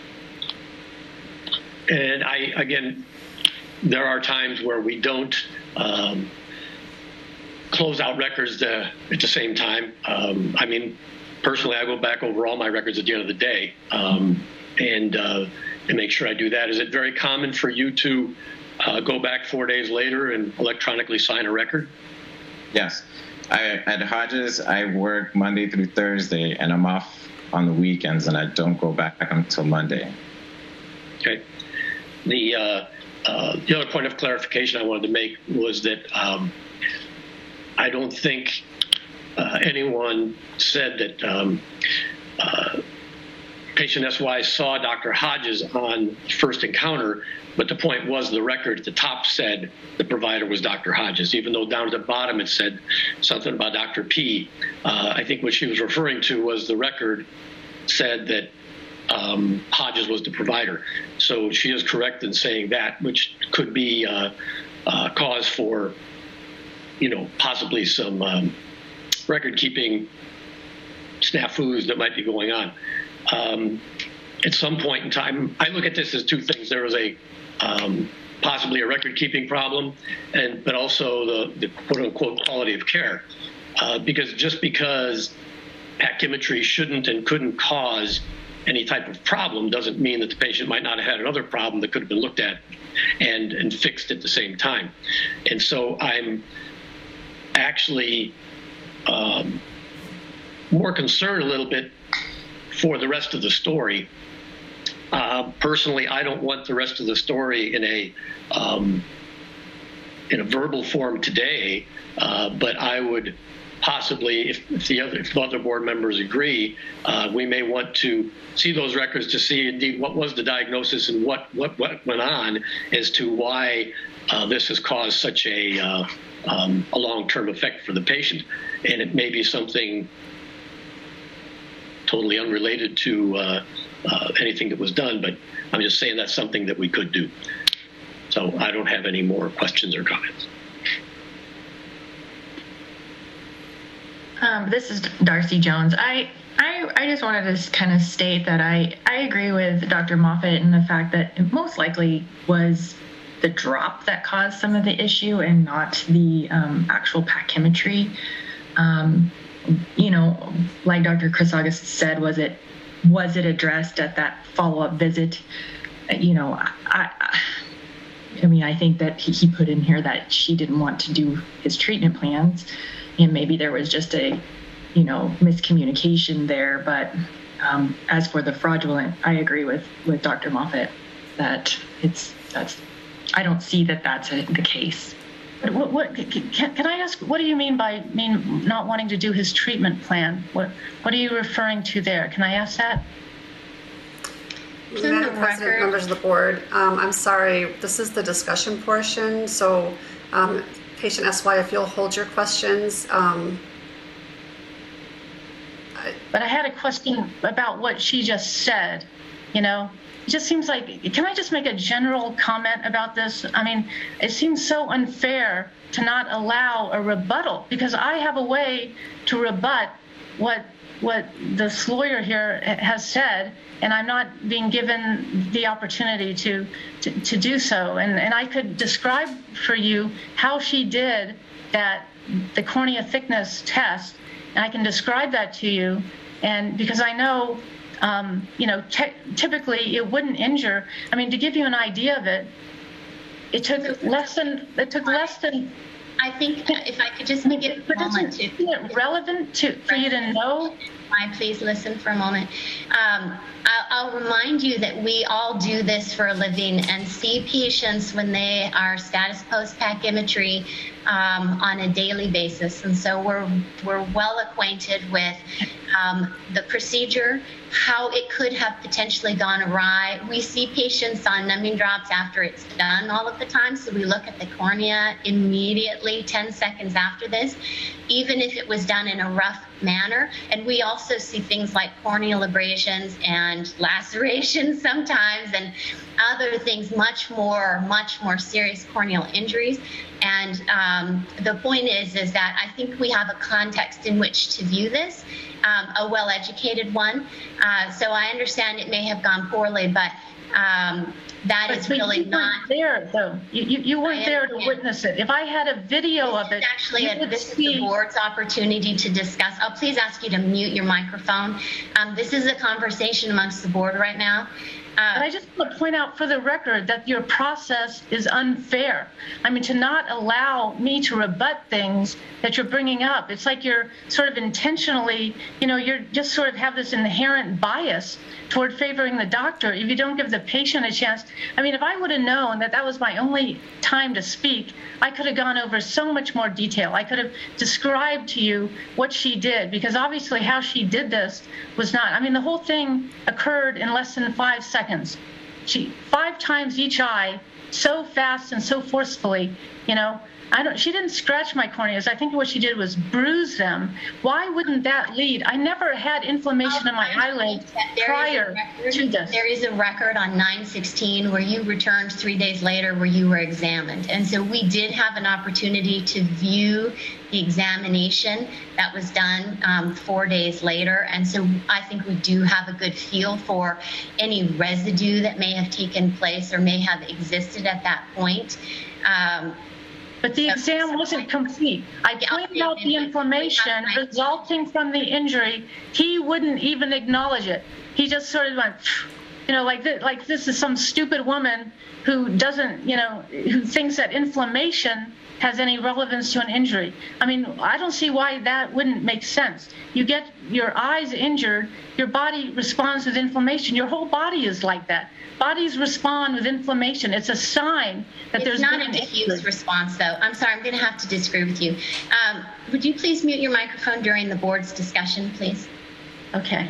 and I, again, there are times where we don't um, close out records uh, at the same time. Um, I mean, personally, I go back over all my records at the end of the day um, and, uh, and make sure I do that. Is it very common for you to uh, go back four days later and electronically sign a record? Yes. I, at Hodges, I work Monday through Thursday, and I'm off on the weekends, and I don't go back until Monday. Okay. The uh, uh, the other point of clarification I wanted to make was that um, I don't think uh, anyone said that um, uh, patient S Y saw Doctor Hodges on first encounter, but the point was the record at the top said the provider was Doctor Hodges, even though down at the bottom it said something about Doctor P. Uh, I think what she was referring to was the record said that um, Hodges was the provider. So she is correct in saying that, which could be uh, uh, cause for, you know, possibly some um, record-keeping snafus that might be going on. Um, at some point in time, I look at this as two things. There was a um, possibly a record-keeping problem, and but also the, the quote-unquote quality of care. Uh, because just because pachymetry shouldn't and couldn't cause any type of problem doesn't mean that the patient might not have had another problem that could have been looked at and, and fixed at the same time. And so I'm actually um, more concerned a little bit for the rest of the story. Uh, personally, I don't want the rest of the story in a um, in a verbal form today, uh, but I would possibly, if, if the other if the other board members agree, uh, we may want to see those records to see indeed what was the diagnosis and what what what went on as to why uh, this has caused such a uh, um, a long-term effect for the patient, and it may be something totally unrelated to uh, uh, anything that was done, but I'm just saying that's something that we could do. So I don't have any more questions or comments. Um, this is Darcy Jones. I, I I just wanted to kind of state that I, I agree with Doctor Moffitt in the fact that it most likely was the drop that caused some of the issue and not the um, actual pachymetry. Um, you know, like Doctor Chrysagas said, was it was it addressed at that follow-up visit? You know, I, I, I mean, I think that he, he put in here that she didn't want to do his treatment plans, and maybe there was just a, you know, miscommunication there. But um, as for the fraudulent, I agree with, with Doctor Moffitt. that it's that's I don't see that that's a, the case. But what, what can, can I ask? What do you mean by mean not wanting to do his treatment plan? What what are you referring to there? Can I ask that? Madam President, members of the board, um, I'm sorry. This is the discussion portion. So, um, patient S Y, if you'll hold your questions. Um, I, but I had a question about what she just said. You know. It just seems like, can I just make a general comment about this? I mean, it seems so unfair to not allow a rebuttal, because I have a way to rebut what what this lawyer here has said, and I'm not being given the opportunity to to, to do so. And, and I could describe for you how she did that, the cornea thickness test, and I can describe that to you, and because I know Um, you know, te- typically it wouldn't injure. I mean, to give you an idea of it, it took less than, it took less than. I think if I could just make it a moment to. Isn't it relevant to, for you to know? Please listen for a moment. Um, I'll, I'll remind you that we all do this for a living and see patients when they are status post pachymetry um, on a daily basis, and so we're we're well acquainted with um, the procedure, how it could have potentially gone awry. We see patients on numbing drops after it's done all of the time, so we look at the cornea immediately, ten seconds after this, even if it was done in a rough manner. And we also see things like corneal abrasions and lacerations sometimes, and other things, much more, much more serious corneal injuries. And um, the point is, is that I think we have a context in which to view this, um, a well-educated one. Uh, so I understand it may have gone poorly, but um, that but is really you not weren't there, though. You, you, you weren't there to witness it. If I had a video this of it, is actually a, this see... is the board's opportunity to discuss. I'll please ask you to mute your microphone. Um, this is a conversation amongst the board right now. Uh, But I just want to point out for the record that your process is unfair. I mean, to not allow me to rebut things that you're bringing up, it's like you're sort of intentionally, you know, you're just sort of have this inherent bias toward favoring the doctor if you don't give the patient a chance. I mean, if I would have known that that was my only time to speak, I could have gone over so much more detail. I could have described to you what she did, because obviously how she did this was not, I mean, the whole thing occurred in less than five seconds. She, five times each eye, so fast and so forcefully, you know. I don't, she didn't scratch my corneas. I think what she did was bruise them. Why wouldn't that lead? I never had inflammation in my eyelid prior to this. There is a record on nine sixteen where you returned three days later where you were examined. And so we did have an opportunity to view the examination that was done um, four days later. And so I think we do have a good feel for any residue that may have taken place or may have existed at that point. Um, But the exam wasn't complete. I pointed out the inflammation resulting from the injury. He wouldn't even acknowledge it. He just sort of went, you know, like this, like this is some stupid woman who doesn't, you know, who thinks that inflammation has any relevance to an injury. I mean, I don't see why that wouldn't make sense. You get your eyes injured, your body responds with inflammation. Your whole body is like that. Bodies respond with inflammation. It's a sign that it's there's not a diffuse response, though. I'm sorry, I'm going to have to disagree with you. Um, would you please mute your microphone during the board's discussion, please? Okay.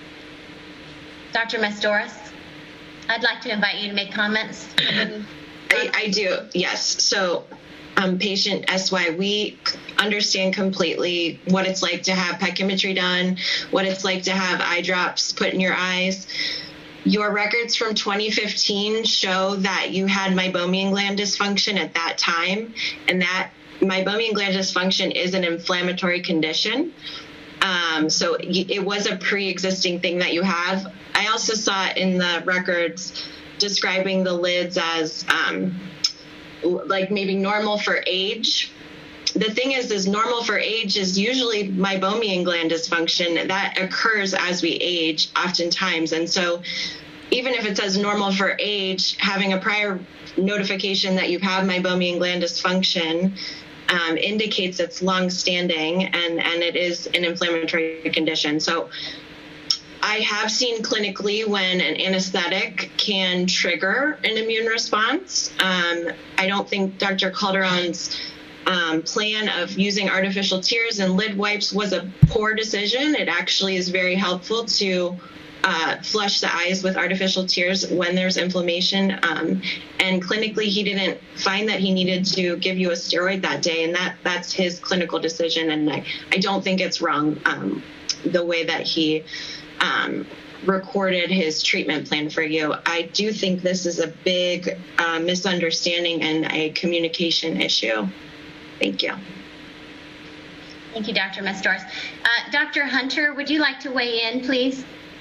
Doctor Mastoris, I'd like to invite you to make comments. I, I do, yes. So um, patient S Y, we understand completely what it's like to have pachymetry done, what it's like to have eye drops put in your eyes. Your records from twenty fifteen show that you had meibomian gland dysfunction at that time, and that meibomian gland dysfunction is an inflammatory condition. Um, so it was a pre-existing thing that you have. I also saw in the records describing the lids as um, like maybe normal for age. The thing is, is normal for age is usually meibomian gland dysfunction that occurs as we age oftentimes. And so even if it says normal for age, having a prior notification that you have meibomian gland dysfunction um, indicates it's long-standing and, and it is an inflammatory condition. So I have seen clinically when an anesthetic can trigger an immune response. Um, I don't think Doctor Calderon's um, plan of using artificial tears and lid wipes was a poor decision. It actually is very helpful to uh, flush the eyes with artificial tears when there's inflammation. Um, and clinically, he didn't find that he needed to give you a steroid that day, and that that's his clinical decision. And I, I don't think it's wrong um, the way that he um, recorded his treatment plan for you. I do think this is a big uh, misunderstanding and a communication issue. Thank you. Thank you, Doctor Mestors. Uh, Doctor Hunter, would you like to weigh in, please?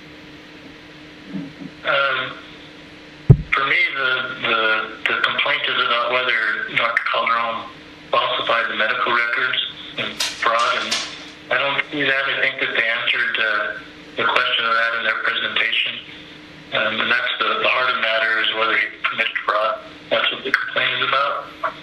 Um, for me, the, the the complaint is about whether Doctor Calderon falsified the medical records and fraud, and I don't see that. I think that they answered uh, the question of that in their presentation, um, and that's the, the heart of the matter is whether he committed fraud. That's what the complaint is about.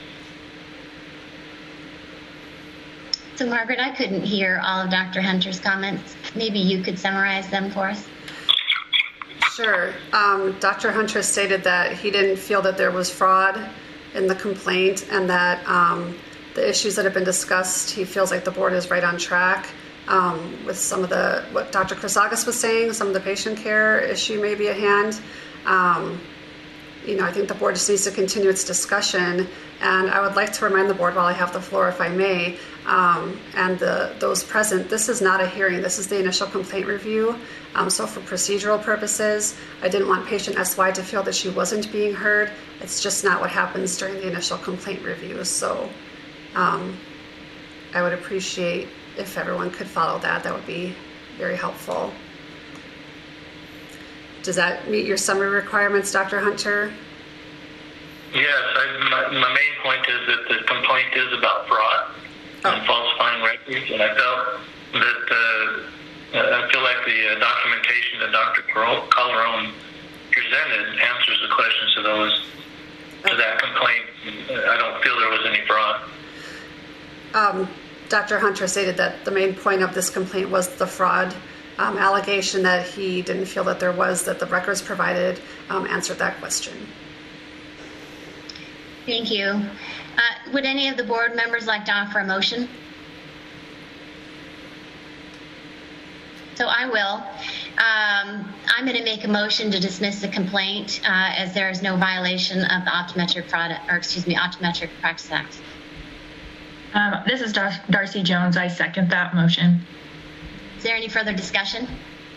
So, Margaret, I couldn't hear all of Doctor Hunter's comments. Maybe you could summarize them for us. Sure. Um, Doctor Hunter stated that he didn't feel that there was fraud in the complaint, and that um, the issues that have been discussed, he feels like the board is right on track um, with some of the, what Doctor Chrysagas was saying, some of the patient care issue may be at hand. Um, you know, I think the board just needs to continue its discussion, and I would like to remind the board while I have the floor, if I may, um, and the, those present, this is not a hearing, this is the initial complaint review. Um, so for procedural purposes, I didn't want patient S Y to feel that she wasn't being heard. It's just not what happens during the initial complaint review. So um, I would appreciate if everyone could follow that. That would be very helpful. Does that meet your summary requirements, Doctor Hunter? Yes, I, my, my main point is that the complaint is about fraud oh. and falsifying records, and I felt that uh, I feel like the uh, documentation that Doctor Calderon presented answers the questions to those to that complaint. I don't feel there was any fraud. Um, Doctor Hunter stated that the main point of this complaint was the fraud um, allegation, that he didn't feel that there was, that the records provided um, answered that question. Thank you. Uh, would any of the board members like to offer a motion? So I will. Um, I'm going to make a motion to dismiss the complaint uh, as there is no violation of the Optometric Fraud, or excuse me, Optometric Practice Act. Um, this is Dar- Darcy Jones. I second that motion. Is there any further discussion?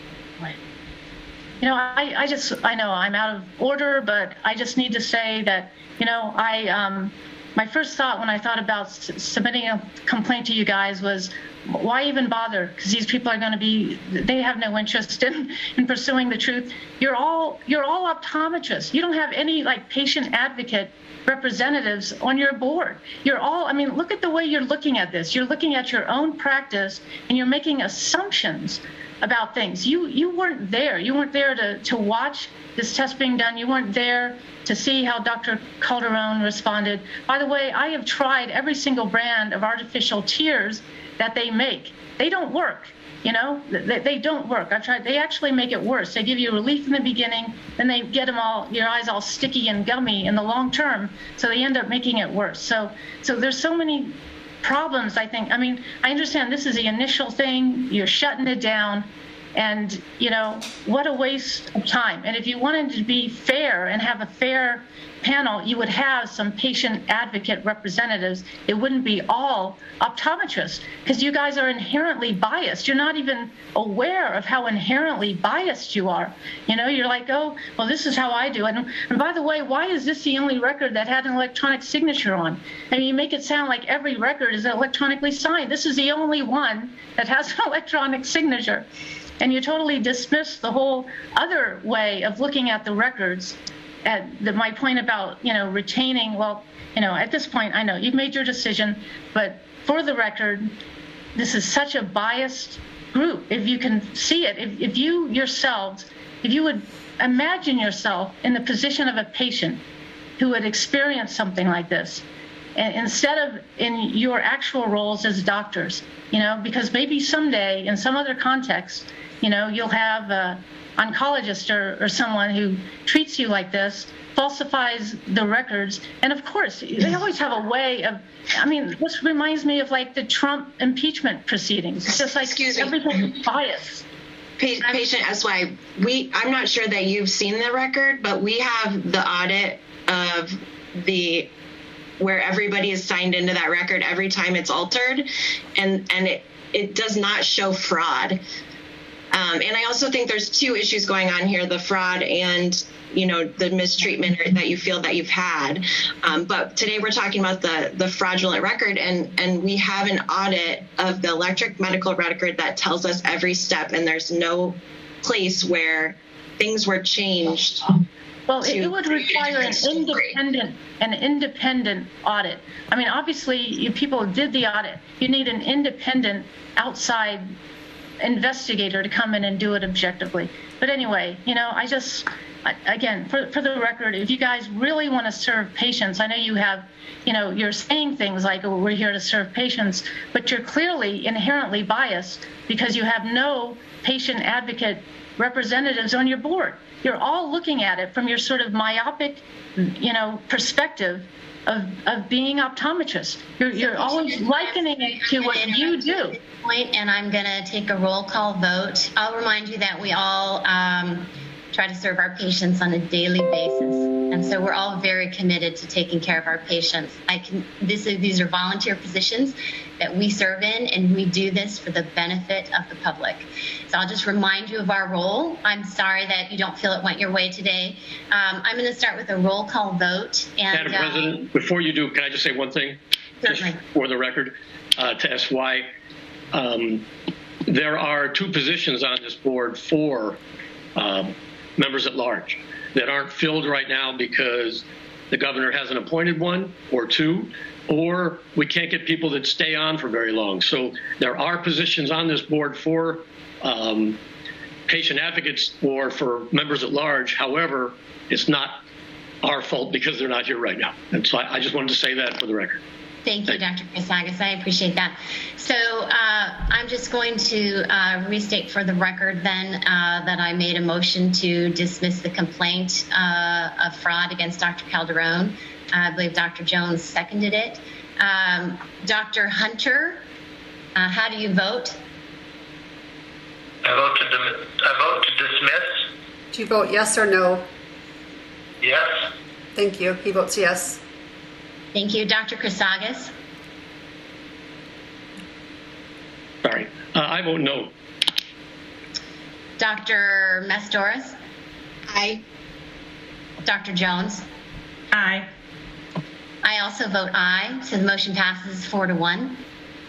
You know, I, I just, I know I'm out of order, but I just need to say that, you know, I, um, my first thought when I thought about s- submitting a complaint to you guys was, why even bother? Because these people are going to be, they have no interest in, in pursuing the truth. You're all, you're all optometrists. You don't have any like patient advocate representatives on your board. You're all, I mean, look at the way you're looking at this. You're looking at your own practice and you're making assumptions about things. You you weren't there. You weren't there to, to watch this test being done. You weren't there to see how Doctor Calderon responded. By the way, I have tried every single brand of artificial tears that they make. They don't work. You know, they, they don't work. I've tried. They actually make it worse. They give you relief in the beginning, then they get them all, your eyes all sticky and gummy in the long term. So they end up making it worse. So so there's so many problems, I think. I mean, I understand this is the initial thing. You're shutting it down. And, you know, what a waste of time. And if you wanted to be fair and have a fair panel, you would have some patient advocate representatives. It wouldn't be all optometrists, because you guys are inherently biased. You're not even aware of how inherently biased you are. You know, you're like, oh, well, this is how I do it. And, and by the way, why is this the only record that had an electronic signature on? I mean, you make it sound like every record is electronically signed. This is the only one that has an electronic signature. And you totally dismiss the whole other way of looking at the records. At the, my point about, you know, retaining, well, you know, at this point, I know you've made your decision, but for the record, this is such a biased group. If you can see it, if, if you yourselves, if you would imagine yourself in the position of a patient who had experienced something like this, and instead of in your actual roles as doctors, you know, because maybe someday in some other context, You know, you'll have an oncologist or, or someone who treats you like this, falsifies the records, and of course, they always have a way of, I mean, this reminds me of like the Trump impeachment proceedings. It's just like Excuse me. everything is biased. Pa- Patient S Y, we, I'm not sure that you've seen the record, but we have the audit of the, where everybody is signed into that record every time it's altered, and, and it, it does not show fraud. Um, and I also think there's two issues going on here, the fraud and, you know, the mistreatment that you feel that you've had. Um, but today we're talking about the, the fraudulent record, and, and we have an audit of the electric medical record that tells us every step, and there's no place where things were changed. Well, it, it would require an independent, an independent audit. I mean, obviously, you people did the audit. You need an independent, outside investigator to come in and do it objectively. But anyway, you know, I just, I, again, for for the record, if you guys really want to serve patients, I know you have, you know, you're saying things like, oh, we're here to serve patients, but you're clearly inherently biased because you have no patient advocate representatives on your board. You're all looking at it from your sort of myopic, you know, perspective of, of being optometrists. You're, you're always likening it to what you do. Point, and I'm going to take a roll call vote. I'll remind you that we all um, try to serve our patients on a daily basis, and so we're all very committed to taking care of our patients. I can. This is, these are volunteer positions that we serve in, and we do this for the benefit of the public. So I'll just remind you of our role. I'm sorry that you don't feel it went your way today. Um, I'm going to start with a roll call vote. And, Madam President, uh, before you do, can I just say one thing? Certainly. Just for the record, uh, to S Y. Um, there are two positions on this board for um, members at large that aren't filled right now because the governor hasn't appointed one or two, or we can't get people that stay on for very long. So there are positions on this board for um, patient advocates or for members at large. However, it's not our fault because they're not here right now. And so I, I just wanted to say that for the record. Thank you, Doctor Chrysagas. I appreciate that. So uh, I'm just going to uh, restate for the record then uh, that I made a motion to dismiss the complaint uh, of fraud against Doctor Calderon. I believe Doctor Jones seconded it. Um, Doctor Hunter, uh, how do you vote? I vote to dim- I vote to dismiss. Do you vote yes or no? Yes. Thank you. He votes yes. Thank you. Doctor Chrysagas? Sorry. Uh, I vote no. Doctor Mastoris? Aye. Doctor Jones? Aye. I also vote aye, so the motion passes four to one.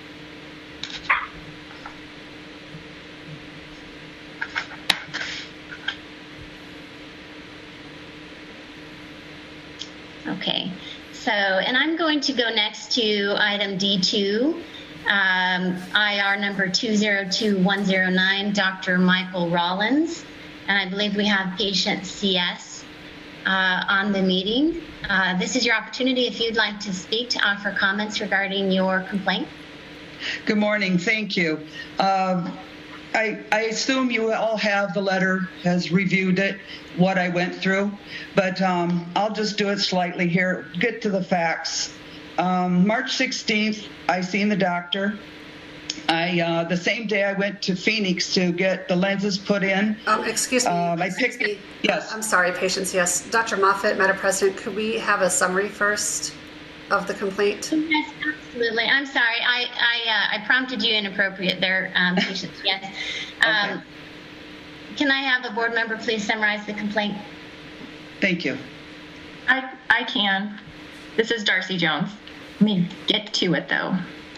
Okay. So, and I'm going to go next to item D two, um, I R number two zero two one zero nine, Doctor Michael Rollins. And I believe we have patient C S uh, on the meeting. Uh, this is your opportunity if you'd like to speak to offer comments regarding your complaint. Good morning. Thank you. Um, I, I assume you all have the letter, has reviewed it, what I went through, but um, I'll just do it slightly here, get to the facts. Um, March sixteenth, I seen the doctor. I uh, the same day I went to Phoenix to get the lenses put in. Um, excuse me. Um, I excuse picked, me. yes. I'm sorry, patients, yes. Doctor Moffitt, Madam President, could we have a summary first of the complaint? Yes, absolutely. I'm sorry. I I, uh, I prompted you inappropriate there, um, patients. Yes. Um, Okay. Can I have a board member please summarize the complaint? Thank you. I, I can. This is Darcy Jones. Let me get to it, though.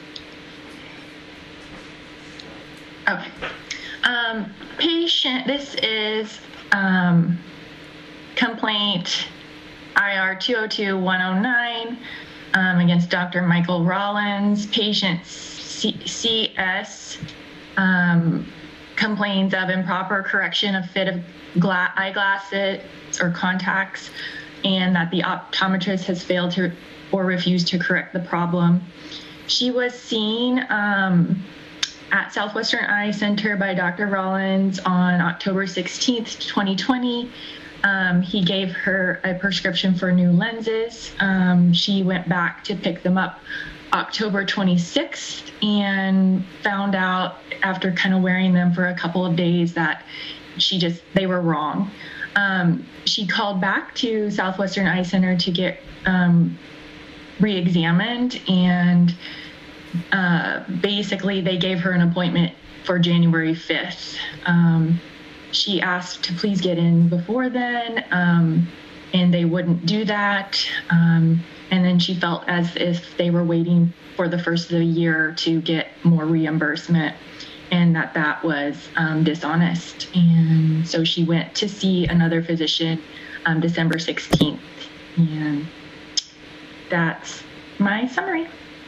Okay. Um, patient, this is um, complaint I R two oh two one oh nine um, against Doctor Michael Rollins. Patient C- CS um, complains of improper correction of fit of gla- eyeglasses or contacts, and that the optometrist has failed to or refused to correct the problem. She was seen um, at Southwestern Eye Center by Doctor Rollins on October sixteenth, twenty twenty. Um, he gave her a prescription for new lenses. Um, she went back to pick them up October twenty-sixth and found out after kind of wearing them for a couple of days that she just, they were wrong. Um, she called back to Southwestern Eye Center to get um, re-examined, and uh, basically they gave her an appointment for January fifth. Um, she asked to please get in before then, um, and they wouldn't do that. Um, and then she felt as if they were waiting for the first of the year to get more reimbursement, and that that was um, dishonest. And so she went to see another physician um, December sixteenth. And that's my summary.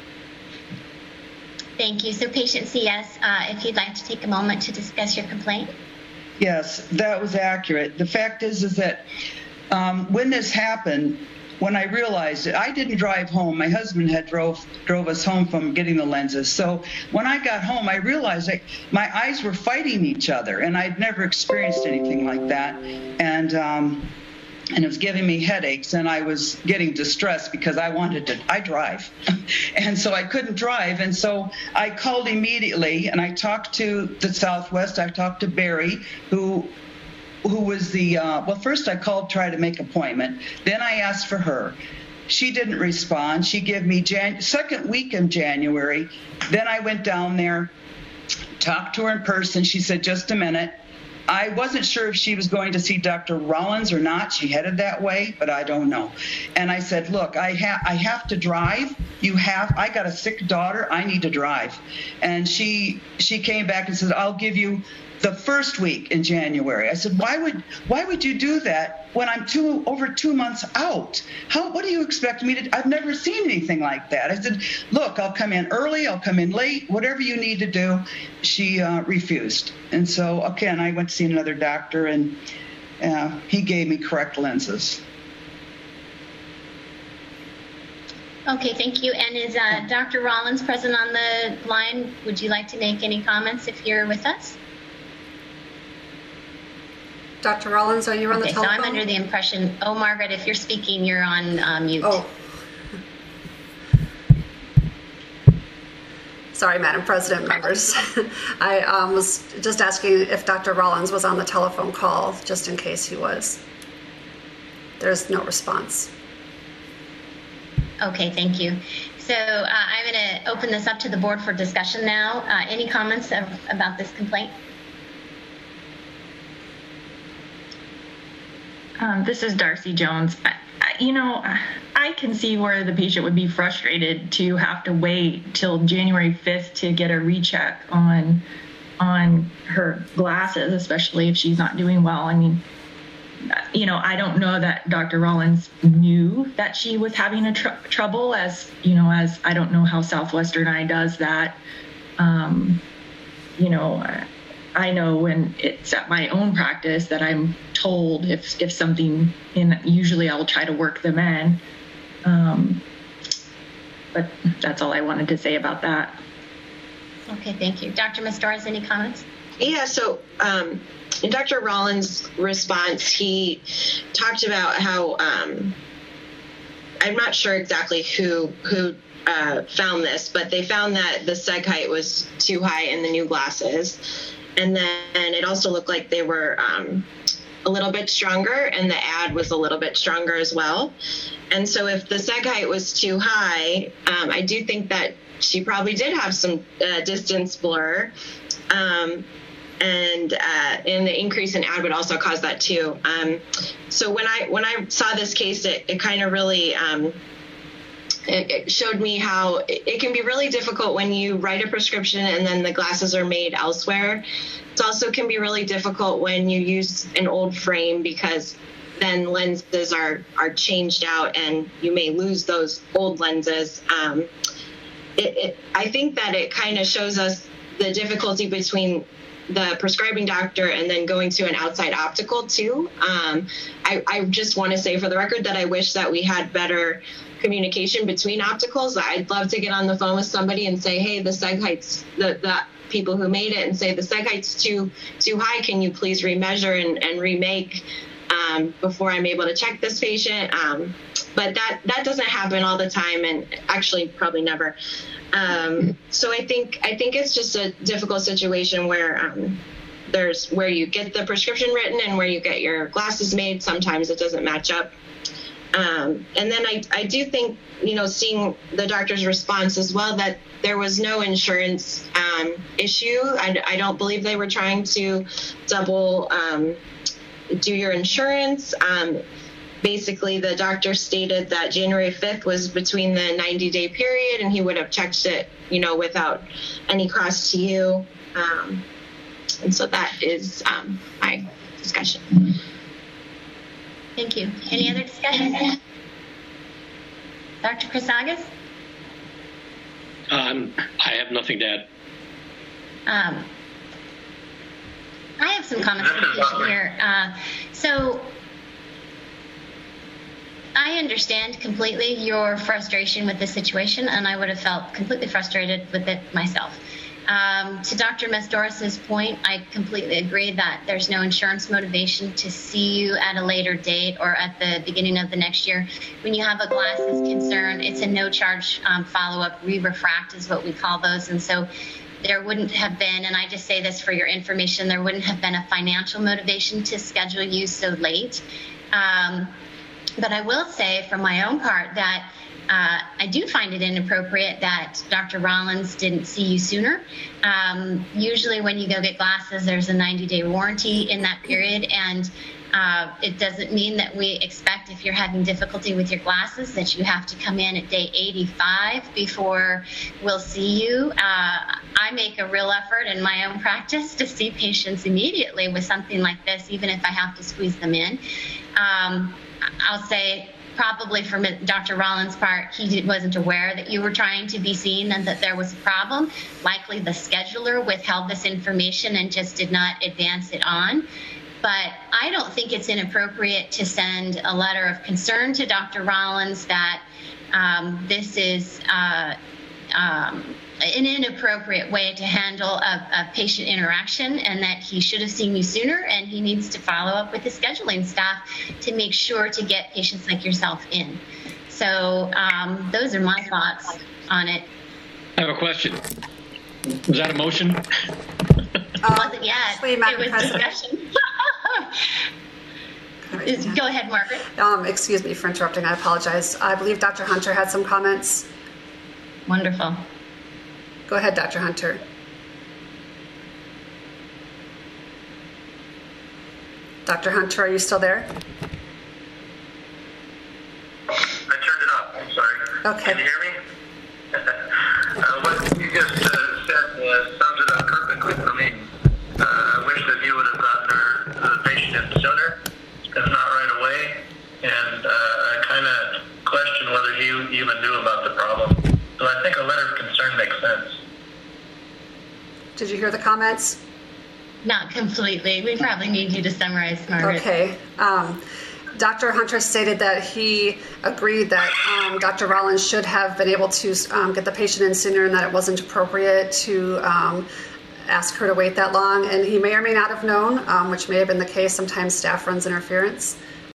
Thank you. So patient C S, uh, if you'd like to take a moment to discuss your complaint. Yes, that was accurate. The fact is, is that um, when this happened, when I realized it, I didn't drive home. My husband had drove drove us home from getting the lenses. So when I got home, I realized that my eyes were fighting each other, and I'd never experienced anything like that. And um, and it was giving me headaches, and I was getting distressed because I wanted to, I drive. And so I couldn't drive. And so I called immediately, and I talked to the Southwest. I talked to Barry, who who was the, uh, well, first I called, tried to make an appointment. Then I asked for her. She didn't respond. She gave me Jan- second week in January. Then I went down there, talked to her in person. She said, just a minute. I wasn't sure if she was going to see Doctor Rollins or not. She headed that way, but I don't know. And I said, look, I, ha- I have to drive. You have, I got a sick daughter. I need to drive. And she she came back and said, I'll give you the first week in January. I said, why would why would you do that when I'm two over two months out? How what do you expect me to? I've never seen anything like that. I said, look, I'll come in early, I'll come in late, whatever you need to do. She uh, refused, and so okay, and I went to see another doctor, and uh, he gave me correct lenses. Okay, thank you. And is uh, Doctor Rollins present on the line? Would you like to make any comments if you're with us? Doctor Rollins, are you on okay, the telephone? So I'm under the impression, oh, Margaret, if you're speaking, you're on uh, mute. Oh. Sorry, Madam President, members. I um, was just asking if Doctor Rollins was on the telephone call, just in case he was. There's no response. Okay, thank you. So uh, I'm going to open this up to the board for discussion now. Uh, any comments of, about this complaint? Um, this is Darcy Jones. I, I, you know, I can see where the patient would be frustrated to have to wait till January fifth to get a recheck on on her glasses, especially if she's not doing well. I mean, you know, I don't know that Doctor Rollins knew that she was having a tr- trouble, as you know, as I don't know how Southwestern Eye does that. Um, you know. I know when it's at my own practice that I'm told if if something, and usually I'll try to work them in. Um, but that's all I wanted to say about that. Okay, thank you. Doctor Mastores, any comments? Yeah, so um, in Doctor Rollins' response, he talked about how, um, I'm not sure exactly who who uh, found this, but they found that the seg height was too high in the new glasses. And then it also looked like they were um, a little bit stronger, and the ad was a little bit stronger as well. And so if the seg height was too high, um, I do think that she probably did have some uh, distance blur. Um, and uh, and the increase in ad would also cause that too. Um, so when I when I saw this case, it, it kind of really um, it, it showed me how it, it can be really difficult when you write a prescription and then the glasses are made elsewhere. It also can be really difficult when you use an old frame, because then lenses are are changed out and you may lose those old lenses. Um, it, it, I think that it kind of shows us the difficulty between the prescribing doctor and then going to an outside optical too. Um, I, I just want to say for the record that I wish that we had better communication between opticals. I'd love to get on the phone with somebody and say, hey, the seg height's, the, the people who made it, and say the seg height's too too high. Can you please remeasure and, and remake um, before I'm able to check this patient? Um, but that, that doesn't happen all the time, and actually probably never. Um, so I think I think it's just a difficult situation where um, there's where you get the prescription written and where you get your glasses made. Sometimes it doesn't match up. Um, and then I, I do think, you know, seeing the doctor's response as well, that there was no insurance um, issue. I, I don't believe they were trying to double um, do your insurance. Um, basically, the doctor stated that January fifth was between the ninety day period, and he would have checked it, you know, without any cost to you. Um, and so that is um, my discussion. Thank you. Any other discussion? Doctor Chrysagas? Um, I have nothing to add. Um, I have some comments for the patient here. Uh, so I understand completely your frustration with this situation, and I would have felt completely frustrated with it myself. Um, to Doctor Mesdoris's point, I completely agree that there's no insurance motivation to see you at a later date or at the beginning of the next year. When you have a glasses concern, it's a no-charge um, follow-up. Re-refract is what we call those. And so there wouldn't have been, and I just say this for your information, there wouldn't have been a financial motivation to schedule you so late. Um, but I will say from my own part that Uh, I do find it inappropriate that Doctor Rollins didn't see you sooner. Um, usually when you go get glasses, there's a ninety day warranty in that period, and uh, it doesn't mean that we expect, if you're having difficulty with your glasses, that you have to come in at day eighty-five before we'll see you. Uh, I make a real effort in my own practice to see patients immediately with something like this, even if I have to squeeze them in. Um, I'll say, probably from Doctor Rollins' part, he wasn't aware that you were trying to be seen and that there was a problem. Likely the scheduler withheld this information and just did not advance it on. But I don't think it's inappropriate to send a letter of concern to Doctor Rollins that um, this is uh, um, an inappropriate way to handle a, a patient interaction, and that he should have seen you sooner, and he needs to follow up with the scheduling staff to make sure to get patients like yourself in. So um, those are my thoughts on it. I have a question. Was that a motion? It wasn't yet. Wait, it was President. discussion. Go ahead, Margaret. Um, excuse me for interrupting. I apologize. I believe Doctor Hunter had some comments. Wonderful. Go ahead, Doctor Hunter. Doctor Hunter, are you still there? I turned it off. I'm sorry. Okay. Can you hear me? uh, what you just uh, said uh, sums it up perfectly for me. Uh, I wish that you would have gotten her, the patient in sooner, if not right away. And uh, I kind of question whether he even knew about the problem. So I think a letter of concern makes sense. Did you hear the comments? Not completely. We probably need you to summarize, Margaret. Okay. Um, Doctor Hunter stated that he agreed that um, Doctor Rollins should have been able to um, get the patient in sooner, and that it wasn't appropriate to um, ask her to wait that long. And he may or may not have known, um, which may have been the case. Sometimes staff runs interference.